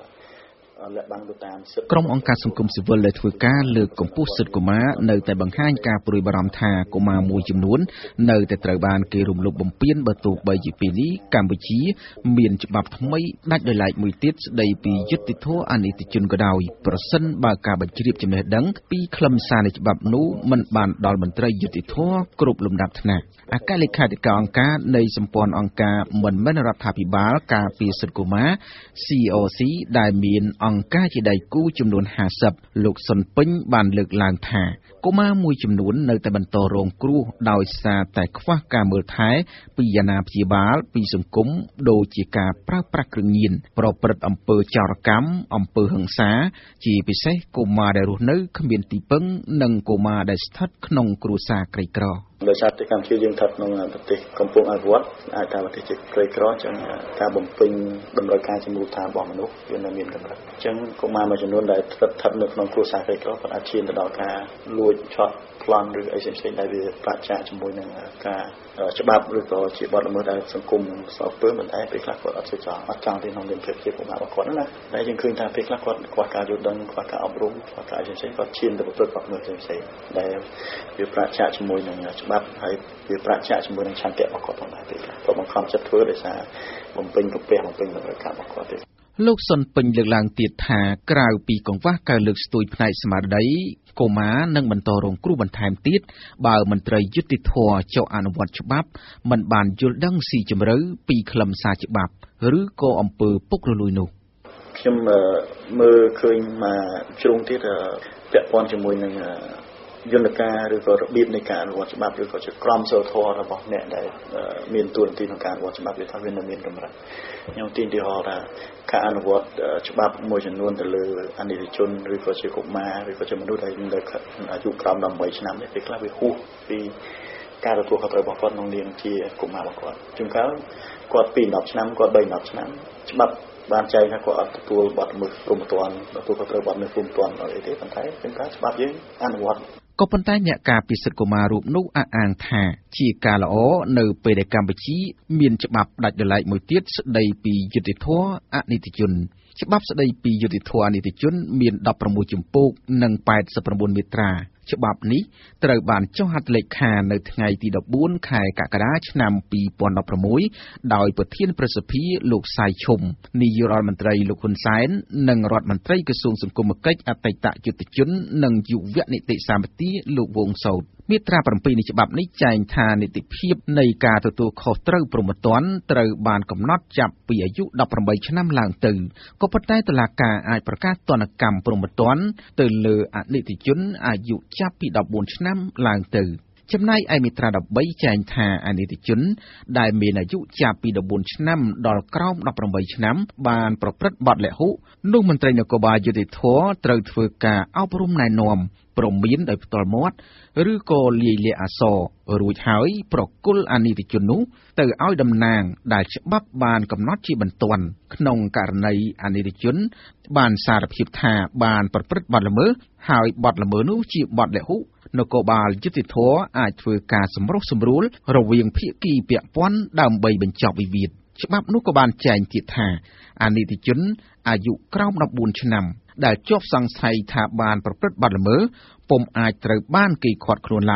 ក្រុមអង្គការសង្គមស៊ីវិលដែលធ្វើការលើកកម្ពស់សិទ្ធិកុមារនៅតែបង្ហាញការព្រួយបារម្ភថាកុមារមួយចំនួននៅតែត្រូវបានគេរំលោភបំពានបើទោះបីជាពេលនេះកម្ពុជាមានច្បាប់ថ្មីដាច់ដោយឡែកមួយទៀតស្តីពីយុត្តិធម៌អនីតិជនក៏ដោយប្រសិនបើការបញ្ជ្រាបចំណេះដឹងពីខ្លឹមសារនៃច្បាប់នោះមិនបានដល់មន្ត្រីយុត្តិធម៌គ្រប់លំដាប់ថ្នាក់អគ្គលេខាធិការអង្គការនៃសម្ព័ន្ធអង្គការមិនមែនរដ្ឋាភិបាលការពារសិទ្ធិកុមារ C O C ដែលមានអង្គការជាដៃគូចំនួនห้าสิบលោកសុនពេញបានលើកឡើងថាកុមារមួយចំនួននៅតែបន្តរងគ្រោះដោយសារតែខ្វះការមើលថែពីអាណាព្យាបាលពីសង្គមដូចជាការប្រើប្រាស់គ្រឿងញៀនប្រព្រឹត្តអំពើចោរកម្មអំពើហិង្សាជាពិសេសកុមារដែលរស់នៅគ្មានទីពឹងនិងកុមារដែលស្ថិតក្នុងគ្រួសារក្រីក្រដោយសារតែកម្ពុជាយើងស្ថិតក្នុងប្រទេសកំពុងអភិវឌ្ឍអាចថាប្រទេសជាក្រីក្រអញ្ចឹងការបំពេញតម្រូវការជាមូលដ្ឋានរបស់មនុស្សវានៅមានកម្រិតអញ្ចឹងកុមារមួយចំនួនដែលស្ថិតស្ថិតនៅក្នុងគ្រួសារក្រីក្រគាត់អាចឈានទៅដល់ការលួចឆក់ប្លន់ឬអីផ្សេងៗដែលវាប្រឆាំងជាមួយនឹងការច្បាប់ឬក៏ជាបទល្មើសដែលសង្គមស្អប់ពើមិនដែរពេលខ្លះគាត់អត់ស្គាល់អត់ចង់ទីក្នុងលំភាពជាកុមាររបស់គាត់ណាតែយើងឃើញថាពេលខ្លះគាត់ខ្វះការយល់ដឹងខ្វះការអប់រំខ្វះការអីផ្សេងៗគាត់ឈានទៅប្រព្រឹត្តបទល្មើសផ្សេងៗដែលវាប្រឆាំងជាមួយនឹងច្បាប់ហើយវាប្រឆាំងជាមួយនឹងឆន្ទៈរបស់គាត់ផងដែរពេលខ្លះគាត់បង្ខំចិត្តធ្វើដោយសារបំពេញកាពះបំពេញតម្រូវការរបស់គាត់ទេលោកសុនពេញលើកឡើងទៀតថាក្រៅពីកង្វះការលើកស្ទួយផ្នែកស្មារតីកុមារនឹងបន្តរងគ្រោះបន្ថែមទៀតបើមន្ត្រីយុត្តិធម៌ចុះអនុវត្តច្បាប់មិនបានយល់ដឹងស៊ីជម្រៅពីខ្លឹមសារច្បាប់ឬក៏អំពើពុករលួយនោះខ្ញុំមើលឃើញមកជ្រុងទៀតពាក់ព័ន្ធជាមួយនឹងយន្តការឬក៏របៀបនៃការអនុវត្តច្បាប់ឬក៏ជាក្រមសីលធម៌របស់អ្នកដែលមានទួនាទីក្នុងការអនុវត្តច្បាប់វាថាវានៅមានកម្រិតខ្ញុំទាញទីហោថាការអនុវត្តច្បាប់មួយចំនួនទៅលើអនិច្ចជនឬក៏ជាកុមារឬក៏ជាមនុស្សដែលមានអាយុក្រោមដប់ប្រាំឆ្នាំនេះពេលខ្លះវាហួសពីការទទួលខុសត្រូវរបស់គាត់ក្នុងនាមជាកុមាររបស់គាត់ជួនកាលគាត់ពីដប់ឆ្នាំគាត់បីដប់ឆ្នាំច្បាប់បានចែងថាគាត់អត់ទទួលបទល្មើសព្រហ្មទណ្ឌទទួលខុសត្រូវបទល្មើសព្រហ្មទណ្ឌអីទេប៉ុន្តែជួនកាលច្បាប់យើងអនុវត្តក៏ប៉ុន្តែអ្នកការពារសិទ្ធិកុមាររូបនោះអះអាងថាជាការល្អនៅពេលដែលកម្ពុជាមានច្បាប់ដាច់ដោយឡែកមួយទៀតស្តីពីយុត្តិធម៌អនីតិជនច្បាប់ស្តីពីយុត្តិធម៌អនីតិជនមានដប់ប្រាំមួយជំពូកនិងប៉ែតសិបប្រាំបួនមាត្រាច្បាប់នេះត្រូវបានចុះហត្ថលេខានៅថ្ងៃទីដប់បួនខែកក្កដាឆ្នាំពីរពាន់ដប់ប្រាំមួយដោយប្រធានប្រសិទ្ធិលោកសាយឈុំនាយករដ្ឋមន្ត្រីលោកហ៊ុនសែននិងរដ្ឋមន្ត្រីក្រសួងសង្គមគិច្ចអតីតយុទ្ធជននិងយុវនីតិសម្បទាលោកវងសោតមាត្រាប្រាំពីរនៃច្បាប់នេះចែងថានីតិភាពនៃការទទួលខុសត្រូវព្រហ្មទណ្ឌត្រូវបានកំណត់ចាប់ពីអាយុដប់ប្រាំបីឆ្នាំឡើងទៅក៏ប៉ុន្តែតុលាការអាចប្រកាសទណ្ឌកម្មព្រហ្មទណ្ឌទៅលើអនិច្ចជនអាយុចាប់ពីដប់បួនឆ្នាំឡើងទៅចំណែកឯមាត្រាដប់បីចែងថាអនិច្ចជនដែលមានអាយុចាប់ពីដប់បួនឆ្នាំដល់ក្រោមដប់ប្រាំបីឆ្នាំបានប្រព្រឹត្តបទលហុនោះមន្ត្រីនគរបាលយុតិធធម៌ត្រូវធ្វើការអប់រំណែនាំព្រមានដោយផ្ទាល់មាត់ឬក៏លាយលក្ខណ៍អក្សររួចហើយប្រគល់អនិច្ចជននោះទៅឲ្យតំណាងដែលច្បាប់បានកំណត់ជាបន្ទាន់ក្នុងករណីអនិច្ចជនបានសារភាពថាបានប្រព្រឹត្តបទល្មើសហើយបទល្មើសនោះជាបទលហុនគរបាលយុតិធធម៌អាចធ្វើការសម្រុះសម្រួលរវាងភាគីពាក់ព័ន្ធដើម្បីបញ្ចប់វិវាទច្បាប់នោះក៏បានចែងទៀតថាអនិច្ចជនអាយុក្រោមដប់បួនឆ្នាំដែលជាប់សង្ស័យថាបានប្រព្រឹត្តបទល្មើសពុំអាចត្រូវបានគេឃាត់ខ្លួនឡើយ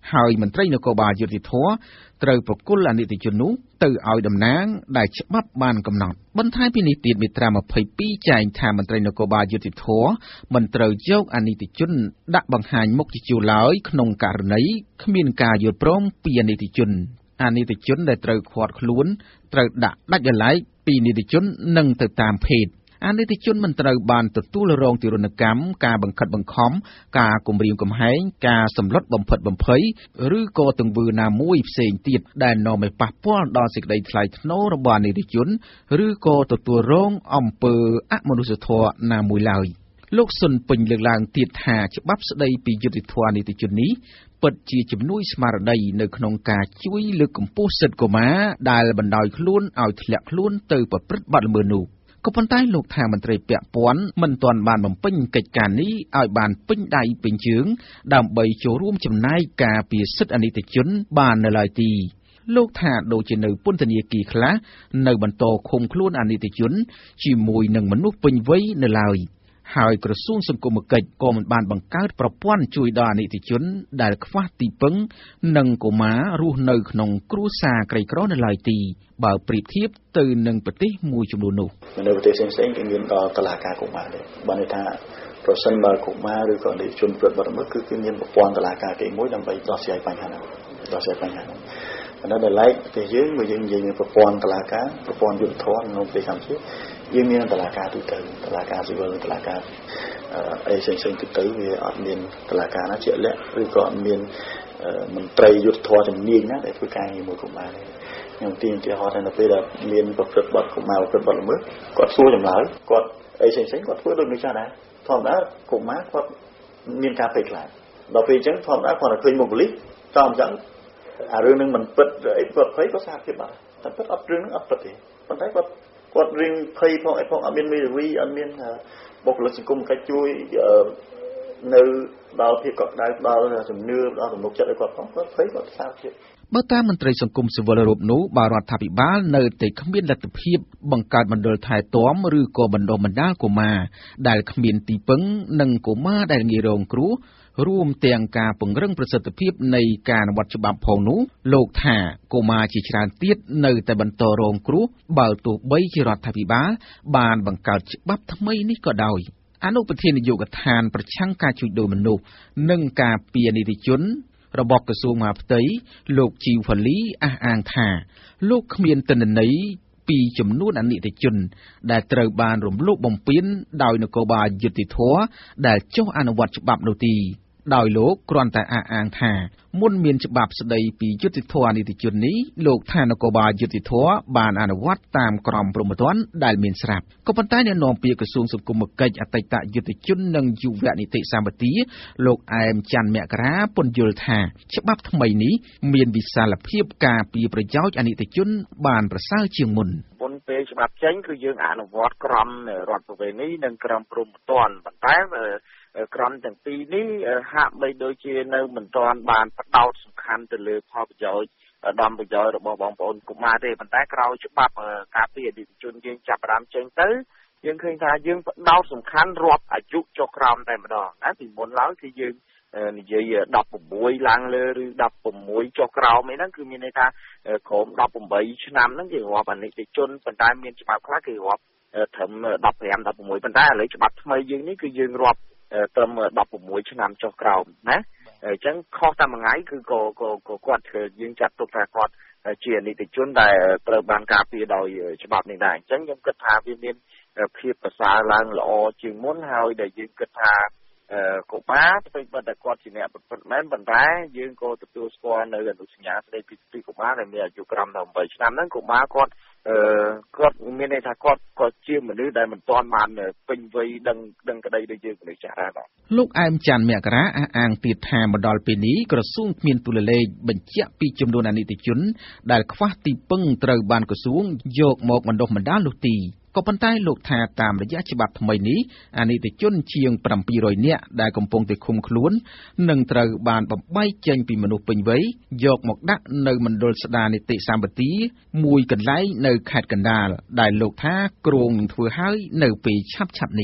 ហើយមន្ត្រីនគរបាលយុតិធធត្រូវប្រគល់អនិច្ចជននោះទៅឲ្យតំណាងដែលច្បាប់បានកំណត់បន្ថែមពីនេះទៀតមាត្រាยี่สิบสองចែងថាមន្ត្រីនគរបាលយុតិធធមិនត្រូវយកអនិច្ចជនដាក់បង្ហាញមុខជាជួរឡើយក្នុងករណីគ្មានការយល់ព្រមពីអនិច្ចជនអនិច្ចជនដែលត្រូវឃាត់ខ្លួនត្រូវដាក់ដាច់ដោយឡែកពីនិច្ចជននិងទៅតាមភេទអនិច្ចជនមិនត្រូវបានទទួលរងទារុណកម្មការបង្ខិតបង្ខំការគំរាមកំហែងការសម្លុតបំផិតបំភ័យឬក៏ទង្វើណាមួយផ្សេងទៀតដែលនាំឲ្យប៉ះពាល់ដល់សេចក្តីថ្លៃថ្នូររបស់អនិច្ចជនឬក៏ទទួលរងអំពើអមនុស្សធម៌ណាមួយឡើយលោកសុនពេញលើកឡើងទៀតថាច្បាប់ស្តីពីយុត្តិធម៌អនិច្ចជននេះពិតជាជំនួយស្មារតីនៅក្នុងការជួយលើកកម្ពស់សិទ្ធិកុមារដែលបណ្ដោយខ្លួនឲ្យធ្លាក់ខ្លួនទៅប្រព្រឹត្តបទល្មើសនោះក៏ប៉ុន្តែលោកថាមន្ត្រីពាក់ព័ន្ធមិនទាន់បានបំពេញកិច្ចការនេះឲ្យបានពេញដៃពេញជើងដើម្បីចូលរួមចំណែកការពារសិទ្ធិអនិច្ចជនបាននៅឡើយទីលោកថាដូចជានៅពន្ធនាគារខ្លះនៅបន្តឃុំខ្លួនអនិច្ចជនជាមួយនឹងមនុស្សពេញវ័យនៅឡើយហើយក្រសួងសង្គមគិច្ចក៏មិនបានបង្កើតប្រព័ន្ធជួយដល់អនិច្ចជនដែលខ្វះទីពឹងនិងកុមាររស់នៅក្នុងគ្រួសារក្រីក្រនៅឡើយទីបើប្រៀបធៀបទៅនឹងប្រទេសមួយចំនួននោះនៅប្រទេសផ្សេងៗគេមានដល់តុលាការកុមារដែរបើន័យថាប្រសិនបើកុមារឬក៏អនិច្ចជនប្រព្រឹត្តបទល្មើសគឺគឺមានប្រព័ន្ធតុលាការគេមួយដើម្បីដោះស្រាយបញ្ហានោះដោះស្រាយបញ្ហានោះនៅដល់ឡែកប្រទេសយើងមកយើងនិយាយពីប្រព័ន្ធតុលាការប្រព័ន្ធយុត្តិធម៌ក្នុងប្រទេសកម្ពុជាយើងមានតុលាការទូទៅតុលាការស៊ីវិលតុលាការអីផ្សេងៗទូទៅវាអត់មានតុលាការណាជាក់លាក់ឬក៏អត់មានមន្ត្រីយុត្តិធម៌ជំនាញណាដែលធ្វើការងារមួយកុមារនេះខ្ញុំទីឧទាហរណ៍ថានៅពេលដែលមានប្រព្រឹត្តបទកុមារប្រព្រឹត្តបទល្មើសគាត់សួរចម្លើយគាត់អីផ្សេងៗគាត់ធ្វើដូចនេះចាដែរធម្មតាកុមារគាត់មានការភ័យខ្លាចដល់ពេលអញ្ចឹងធម្មតាគាត់តែឃើញមុខប៉ូលីសតោះអញ្ចឹងអារឿងនឹងមិនពិតអីគាត់ភ័យគាត់សារភាពបាត់តែពិតអត់រឿងនឹងអត់ពិតទេប៉ុន្តែគាត់គាត់រៀងភ័យផងអីផងអត់មានមេធាវីអត់មានបុគ្គលិកសង្គមកិច្ចជួយនៅដល់ភាពកក់ក្ដៅដល់ជំនឿដល់ទំនុកចិត្តឲ្យគាត់ផងគាត់ភ័យគាត់សារភាពបើតាមមន្ត្រីសង្គមស៊ីវិលរូបនោះបើរដ្ឋាភិបាលនៅតែគ្មានលទ្ធភាពបង្កើតមណ្ឌលថែទាំឬក៏បណ្ដុះបណ្ដាលកុមារដែលគ្មានទីពឹងនិងកុមារដែលងាយរងគ្រោះរួមទាំងការពង្រឹងប្រសិទ្ធភាពនៃការអនុវត្តច្បាប់ផងនោះលោកថាកុមារជាច្រើនទៀតនៅតែបន្តរងគ្រោះបើទោះបីជារដ្ឋាភិបាលបានបង្កើតច្បាប់ថ្មីនេះក៏ដោយអនុប្រធាននាយកដ្ឋានប្រឆាំងការជួញដូរមនុស្សនិងការពារអនិច្ចជនរបស់ក្រសួងមហាផ្ទៃលោកជីវវ៉ាលីអះអាងថាលោកគ្មានទិន្នន័យពីចំនួនអនិច្ចជនដែលត្រូវបានរំលោភបំពានដោយនគរបាលយុតិធធដែលចុះអនុវត្តច្បាប់នោះទីដោយលោកគ្រាន់តែអះអាងថាមុនមានច្បាប់ស្តីពីយុតិធធអនិច្ចជននេះលោកថានគរបាលយុតិធធបានអនុវត្តតាមក្រមព្រហ្មទណ្ឌដែលមានស្រាប់ក៏ប៉ុន្តែអ្នកនាំពាក្យក្រសួងសង្គមគិច្ចអតីតយុតិជននិងយុវនីតិសម្បទាលោកអែមច័ន្ទមករាពន្យល់ថាច្បាប់ថ្មីនេះមានវិសាលភាពការពារប្រយោជន៍អនិច្ចជនបានប្រសើរជាងមុនមុនពេលច្បាប់ចេញគឺយើងអនុវត្តក្រមរដ្ឋប្រវេណីនិងក្រមព្រហ្មទណ្ឌប៉ុន្តែក្រមទាំងពីរនេះហាក់បីដូចជានៅមិនទាន់បានផ្ដោតសំខាន់ទៅលើផលប្រយោជន៍ដំប្រយោជន៍របស់បងប្អូនកុមារទេប៉ុន្តែក្រោយច្បាប់ការពារអនិច្ចជនយើងចាប់ផ្ដើមចេញទៅយើងឃើញថាយើងផ្ដោតសំខាន់រាប់អាយុចុះក្រោមតែម្ដងណាពីមុនឡើយគឺយើងនិយាយដប់ប្រាំមួយឡើងលើឬដប់ប្រាំមួយចុះក្រោមអីហ្នឹងគឺមានន័យថាក្រោមដប់ប្រាំបីឆ្នាំហ្នឹងគេរាប់អនិច្ចជនប៉ុន្តែមានច្បាប់ខ្លះគេរាប់ត្រឹមដប់ប្រាំ ដប់ប្រាំមួយប៉ុន្តែឥឡូវច្បាប់ថ្មីយើងនេះគឺយើងរាប់ត្រឹមដប់ប្រាំមួយឆ្នាំចុះក្រោមណាអញ្ចឹងខុសតែមួយថ្ងៃគឺក៏ក៏គាត់យើងចាត់ទុកថាគាត់ជាអនិច្ចជនដែលត្រូវបានការពារដោយច្បាប់នេះដែរអញ្ចឹងខ្ញុំគិតថាវាមានភាពប្រសើរឡើងល្អជាងមុនហើយដែលយើងគិតថាកុមារទៅពិតតែគាត់ជាអ្នកប្រព្រឹត្តមែនប៉ុន្តែយើងក៏ទទួលស្គាល់នៅអនុសញ្ញាស្តីពីពីកុមារដែលមានអាយុក្រោមតែប្រាំបីឆ្នាំហ្នឹងកុមារគាត់អឺគាត់មានន័យថាគាត់ក៏ជាមនុស្សដែលមិនទាន់បានពេញវ័យដឹងដឹងក្តីដូចយើងមនុស្សចាស់ដែរបាទលោកអែមច័ន្ទមករាអះអាងទៀតថាមកដល់ពេលនេះក្រសួងគ្មានទូលេខបញ្ជាក់ពីចំនួនអនិច្ចជនដែលខ្វះទីពឹងត្រូវបានក្រសួងយកមកបណ្ដុះបណ្ដាលនោះទីក៏ប៉ុន្តែលោកថាតាមរយៈច្បាប់ថ្មីនេះអនិច្ចជនជាងប្រាំពីររយនាក់ដែលកំពុងតែឃុំខ្លួននឹងត្រូវបានបំបែកចេញពីមនុស្សពេញវ័យយកមកដាក់នៅមណ្ឌលស្ដារនីតិសម្បទាមួយកន្លែងនៅខេត្តកណ្ដាលដែលលោកថាគ្រោងនឹងធ្វើហើយនៅពេលឆាប់ៗនេះយ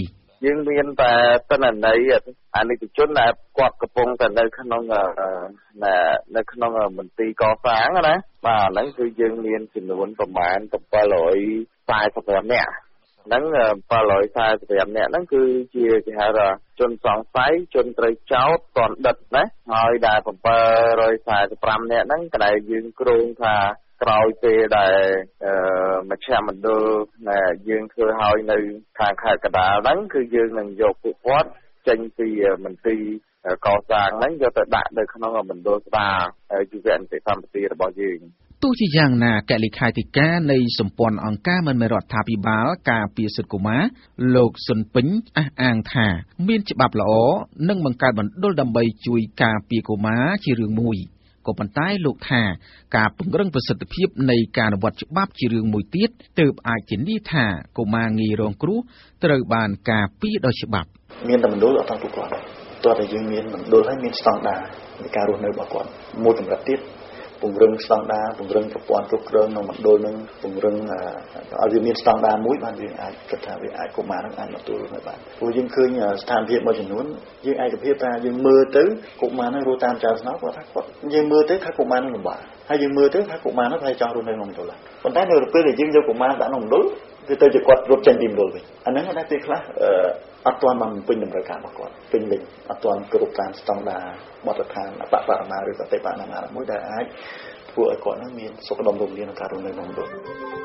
យើងមានតែតនន័យអានិកជនដែលគាត់កំពុងតែនៅក្នុងនៅក្នុងមន្ទីរកសាងណាបាទហ្នឹងគឺយើងមានចំនួនប្រមាណbảy trăm bốn mươi lămនាក់ហ្នឹងbảy trăm bốn mươi lămនាក់ហ្នឹងគឺជាគេហៅថាជនសង្ស័យជនត្រូវចោទតនដិតណាហើយដែលbảy trăm bốn mươi lămនាក់ហ្នឹងក៏ដែលយើងគ្រោងថាក្រោយពេលដែលមជ្ឈមណ្ឌលយើងធ្វើឲ្យនៅខាងខេត្តកណ្ដាលហ្នឹងគឺយើងនឹងយកពួកគាត់ចេញពីមន្ទីរកសាងហ្នឹងយកទៅដាក់នៅក្នុងមណ្ឌលស្ដារជីវនីតិសម្បត្តិរបស់យើងទោះជាយ៉ាងណាកលេខាធិការនៃសម្ព័ន្ធអង្គការមិនមែនរដ្ឋាភិបាលការពារសិទ្ធិកុមារលោកស៊ុនពេញអះអាងថាមានច្បាប់ល្អនិងបង្កើតមណ្ឌលដើម្បីជួយការពារកុមារជារឿងមួយក៏ប៉ុន្តែលោកថាការពង្រឹងប្រសិទ្ធភាពនៃការអនុវត្តច្បាប់ជារឿងមួយទៀតទើបអាចធានាថាកុមារងាយរងគ្រោះត្រូវបានការពារដោយច្បាប់មានតែមណ្ឌលអត់ទាំងពួកគាត់តើតែយើងមានមណ្ឌលហើយមានស្តង់ដារនៃការរស់នៅរបស់គាត់មួយកម្រិតទៀតពង្រឹងស្តង់ដារពង្រឹងប្រព័ន្ធគ្រប់គ្រងក្នុងមណ្ឌលនឹងពង្រឹងឲ្យវាមានស្តង់ដារមួយបានយើងអាចគិតថាវាអាចកុមារនឹងអាចមកទទួលនៅបានព្រោះយើងឃើញស្ថានភាពមួយចំនួនយើងឯកភាពថាយើងមើលទៅកុមារនឹងរស់តាមចៅស្នោគាត់ថាគាត់យើងមើលទៅថាកុមារនឹងលំបាកហើយយើងមើលទៅថាកុមារនឹងតែចង់រស់នៅក្នុងមណ្ឌលប៉ុន្តែនៅពេលដែលយើងយកកុមារដាក់ក្នុងមណ្ឌលគឺទៅជាគាត់រត់ចេញពីមណ្ឌលវិញអាហ្នឹងតែពេលខ្លះអត់ទាន់បានពេញតម្រូវការរបស់គាត់ពេញលេញអត់ទាន់គ្រប់តាមស្តង់ដារបទដ្ឋានអបបរមាឬក៏ទេបអនាមាមួយដែលអាចធ្វើឲ្យគាត់នឹងមានសុខដុមរមនាក្នុងការរស់នៅក្នុងមណ្ឌល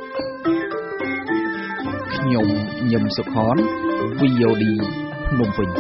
ខ្ញុំញឹមសុខន វី អូ ឌី ភ្នំពេញ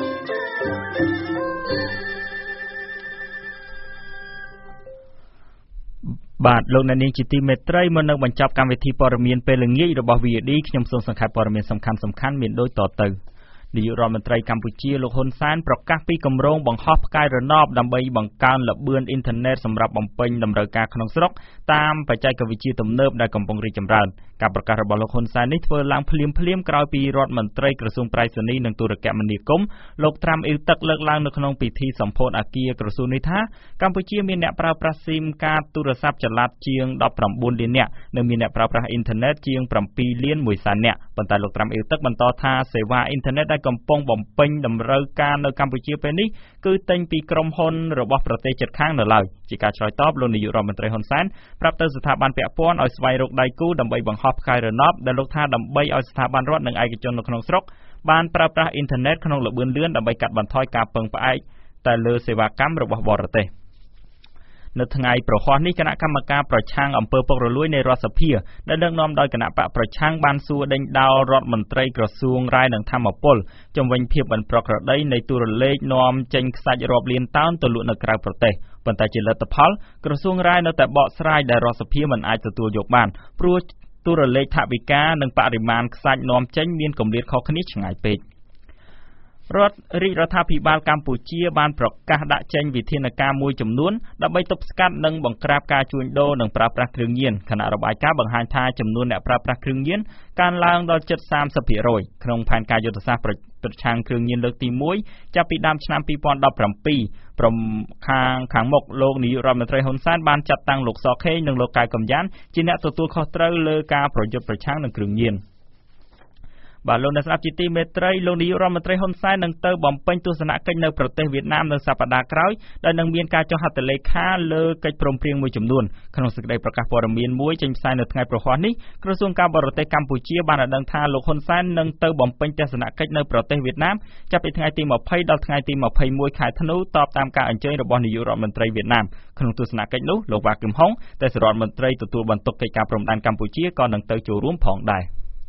បាទលោកអ្នកនាងជាទីមេត្រីមកនៅបញ្ចប់កម្មវិធីព័ត៌មានពេលល្ងាចរបស់ វី អូ ឌី ខ្ញុំសូមសង្ខេបព័ត៌មានសំខាន់ៗមានដូចតទៅនាយករដ្ឋមន្ត្រីកម្ពុជាលោកហ៊ុនសែនប្រកាសពីគម្រោងបង្ហោះផ្កាយរណបដើម្បីបង្កើនល្បឿនអ៊ីនធឺណិតសម្រាប់បំពេញតម្រូវការក្នុងស្រុកតាមបច្ចេកវិទ្យាទំនើបដែលកំពុងរីកចម្រើនការប្រកាសរបស់លោកហ៊ុនសែននេះធ្វើឡើងភ្លាមៗក្រោយពីរដ្ឋមន្ត្រីក្រសួងប្រៃសណីនិងទូរគមនាគមន៍លោកត្រាំអ៊ីវទឹកលើកឡើងនៅក្នុងពិធីសម្ពោធអគារក្រសួងនេះថាកម្ពុជាមានអ្នកប្រើប្រាស់ស៊ីមកាតទូរស័ព្ទចល័តជាងដប់ប្រាំបួនលាននាក់និងមានអ្នកប្រើប្រាស់អ៊ីនធឺណិតជាងប្រាំពីរលានមួយសែននាក់ប៉ុន្តែលោកត្រាំអ៊ីវទឹកបន្តថាសេវាអ៊ីនធឺណិតដែលកំពុងបំពេញតម្រូវការនៅកម្ពុជាពេលនេះគឺទិញពីក្រុមហ៊ុនរបស់ប្រទេសជិតខាងនៅឡើយជាការឆ្លើយតបលោកនាយករដ្ឋមន្ត្រីហ៊ុនសែនប្រាប់ទៅស្ថាប័នពាក់ព័ន្ធឲ្យស្វែងរកដៃគូដើម្បីបង្ហោះផ្កាយរណបដែលលោកថាដើម្បីឲ្យស្ថាប័នរដ្ឋនិងឯកជននៅក្នុងស្រុកបានប្រើប្រាស់អ៊ីនធឺណិតក្នុងល្បឿនលឿនដើម្បីកាត់បន្ថយការពឹងផ្អែកតែលើសេវាកម្មរបស់បរទេសនៅថ្ងៃប្រហ័សនេះគណៈកម្មការប្រឆាំងអំពើពុករលួយនៃរដ្ឋសភាដែលដឹកនាំដោយគណៈបកប្រឆាំងបានសួរដេញដោលរដ្ឋមន្ត្រីក្រសួងរាយនឹងធម្មពលជំវិញភាពមិនប្រក្រតីនៃទូរលេខនាំចេញខ្សាច់រាប់លានតោនទៅលក់នៅក្រៅប្រទេសប៉ុន្តែជាលទ្ធផលក្រសួងរាយនៅតែបកស្រាយដែលរដ្ឋសភាមិនអាចទទួលយកបានព្រោះទូរលេខថវិកានិងបរិមាណខ្សាច់នាំចេញមានគម្លាតខុសគ្នាឆ្ងាយពេករដ្ឋរាជរដ្ឋាភិបាលកម្ពុជាបានប្រកាសដាក់ចេញវិធានការមួយចំនួនដើម្បីទប់ស្កាត់និងបង្ក្រាបការជួញដូរនិងប្រើប្រាស់គ្រឿងញៀនគណៈរបាយការណ៍បង្ហាញថាចំនួនអ្នកប្រើប្រាស់គ្រឿងញៀនកើនឡើងដល់ជិតសាមសិបភាគរយក្នុងផែនការយុទ្ធសាស្ត្រប្រឆាំងគ្រឿងញៀនលើកទីមួយចាប់ពីដើមឆ្នាំពីរពាន់ដប់ប្រាំពីរព្រមខាងខាងមុខលោកនាយករដ្ឋមន្ត្រីហ៊ុនសែនបានចាត់តាំងលោកសខេងនិងលោកកៅកំយ៉ានជាអ្នកទទួលខុសត្រូវលើការប្រយុទ្ធប្រឆាំងនឹងគ្រឿងញៀនបាទលោកអ្នកស្ដាប់ជាទីមេត្រីលោកនាយករដ្ឋមន្ត្រីហ៊ុនសែននឹងទៅបំពេញទស្សនកិច្ចនៅប្រទេសវៀតណាមនៅសប្តាហ៍ក្រោយដែលនឹងមានការចុះហត្ថលេខាលើកិច្ចព្រមព្រៀងមួយចំនួនក្នុងសេចក្តីប្រកាសព័ត៌មានមួយចេញផ្សាយនៅថ្ងៃប្រហ័សនេះក្រសួងការបរទេសកម្ពុជាបានឲ្យដឹងថាលោកហ៊ុនសែននឹងទៅបំពេញទស្សនកិច្ចនៅប្រទេសវៀតណាមចាប់ពីថ្ងៃទីម្ភៃដល់ថ្ងៃទីម្ភៃមួយខែធ្នូតបតាមការអញ្ជើញរបស់នាយករដ្ឋមន្ត្រីវៀតណាមក្នុងទស្សនកិច្ចនោះលោកវ៉ាគឹមហុងដែលជារដ្ឋមន្ត្រីទទួលបន្ទុកកិច្ចការព្រំដែនកម្ពុជាក៏នឹងទៅចូលរួមផងដែរ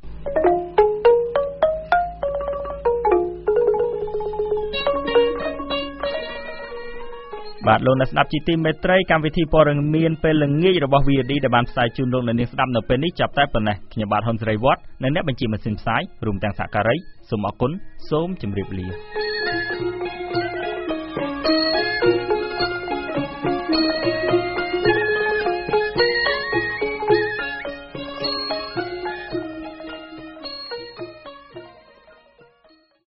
បាទលោកអ្នកស្ដាប់ជាទីមេត្រីកម្មវិធីព័ត៌មានពេលល្ងាចរបស់ វី អូ ឌី ដែលបានផ្សាយជូនលោកអ្នកនាងស្ដាប់នៅពេលនេះចាប់តែប៉ុណ្ណេះខ្ញុំបាទហ៊ុនសេរីវត្តនិងអ្នកបញ្ជាម៉ាស៊ីនផ្សាយរួមទាំងសហការីសូមអរគុណសូមជម្រាបលា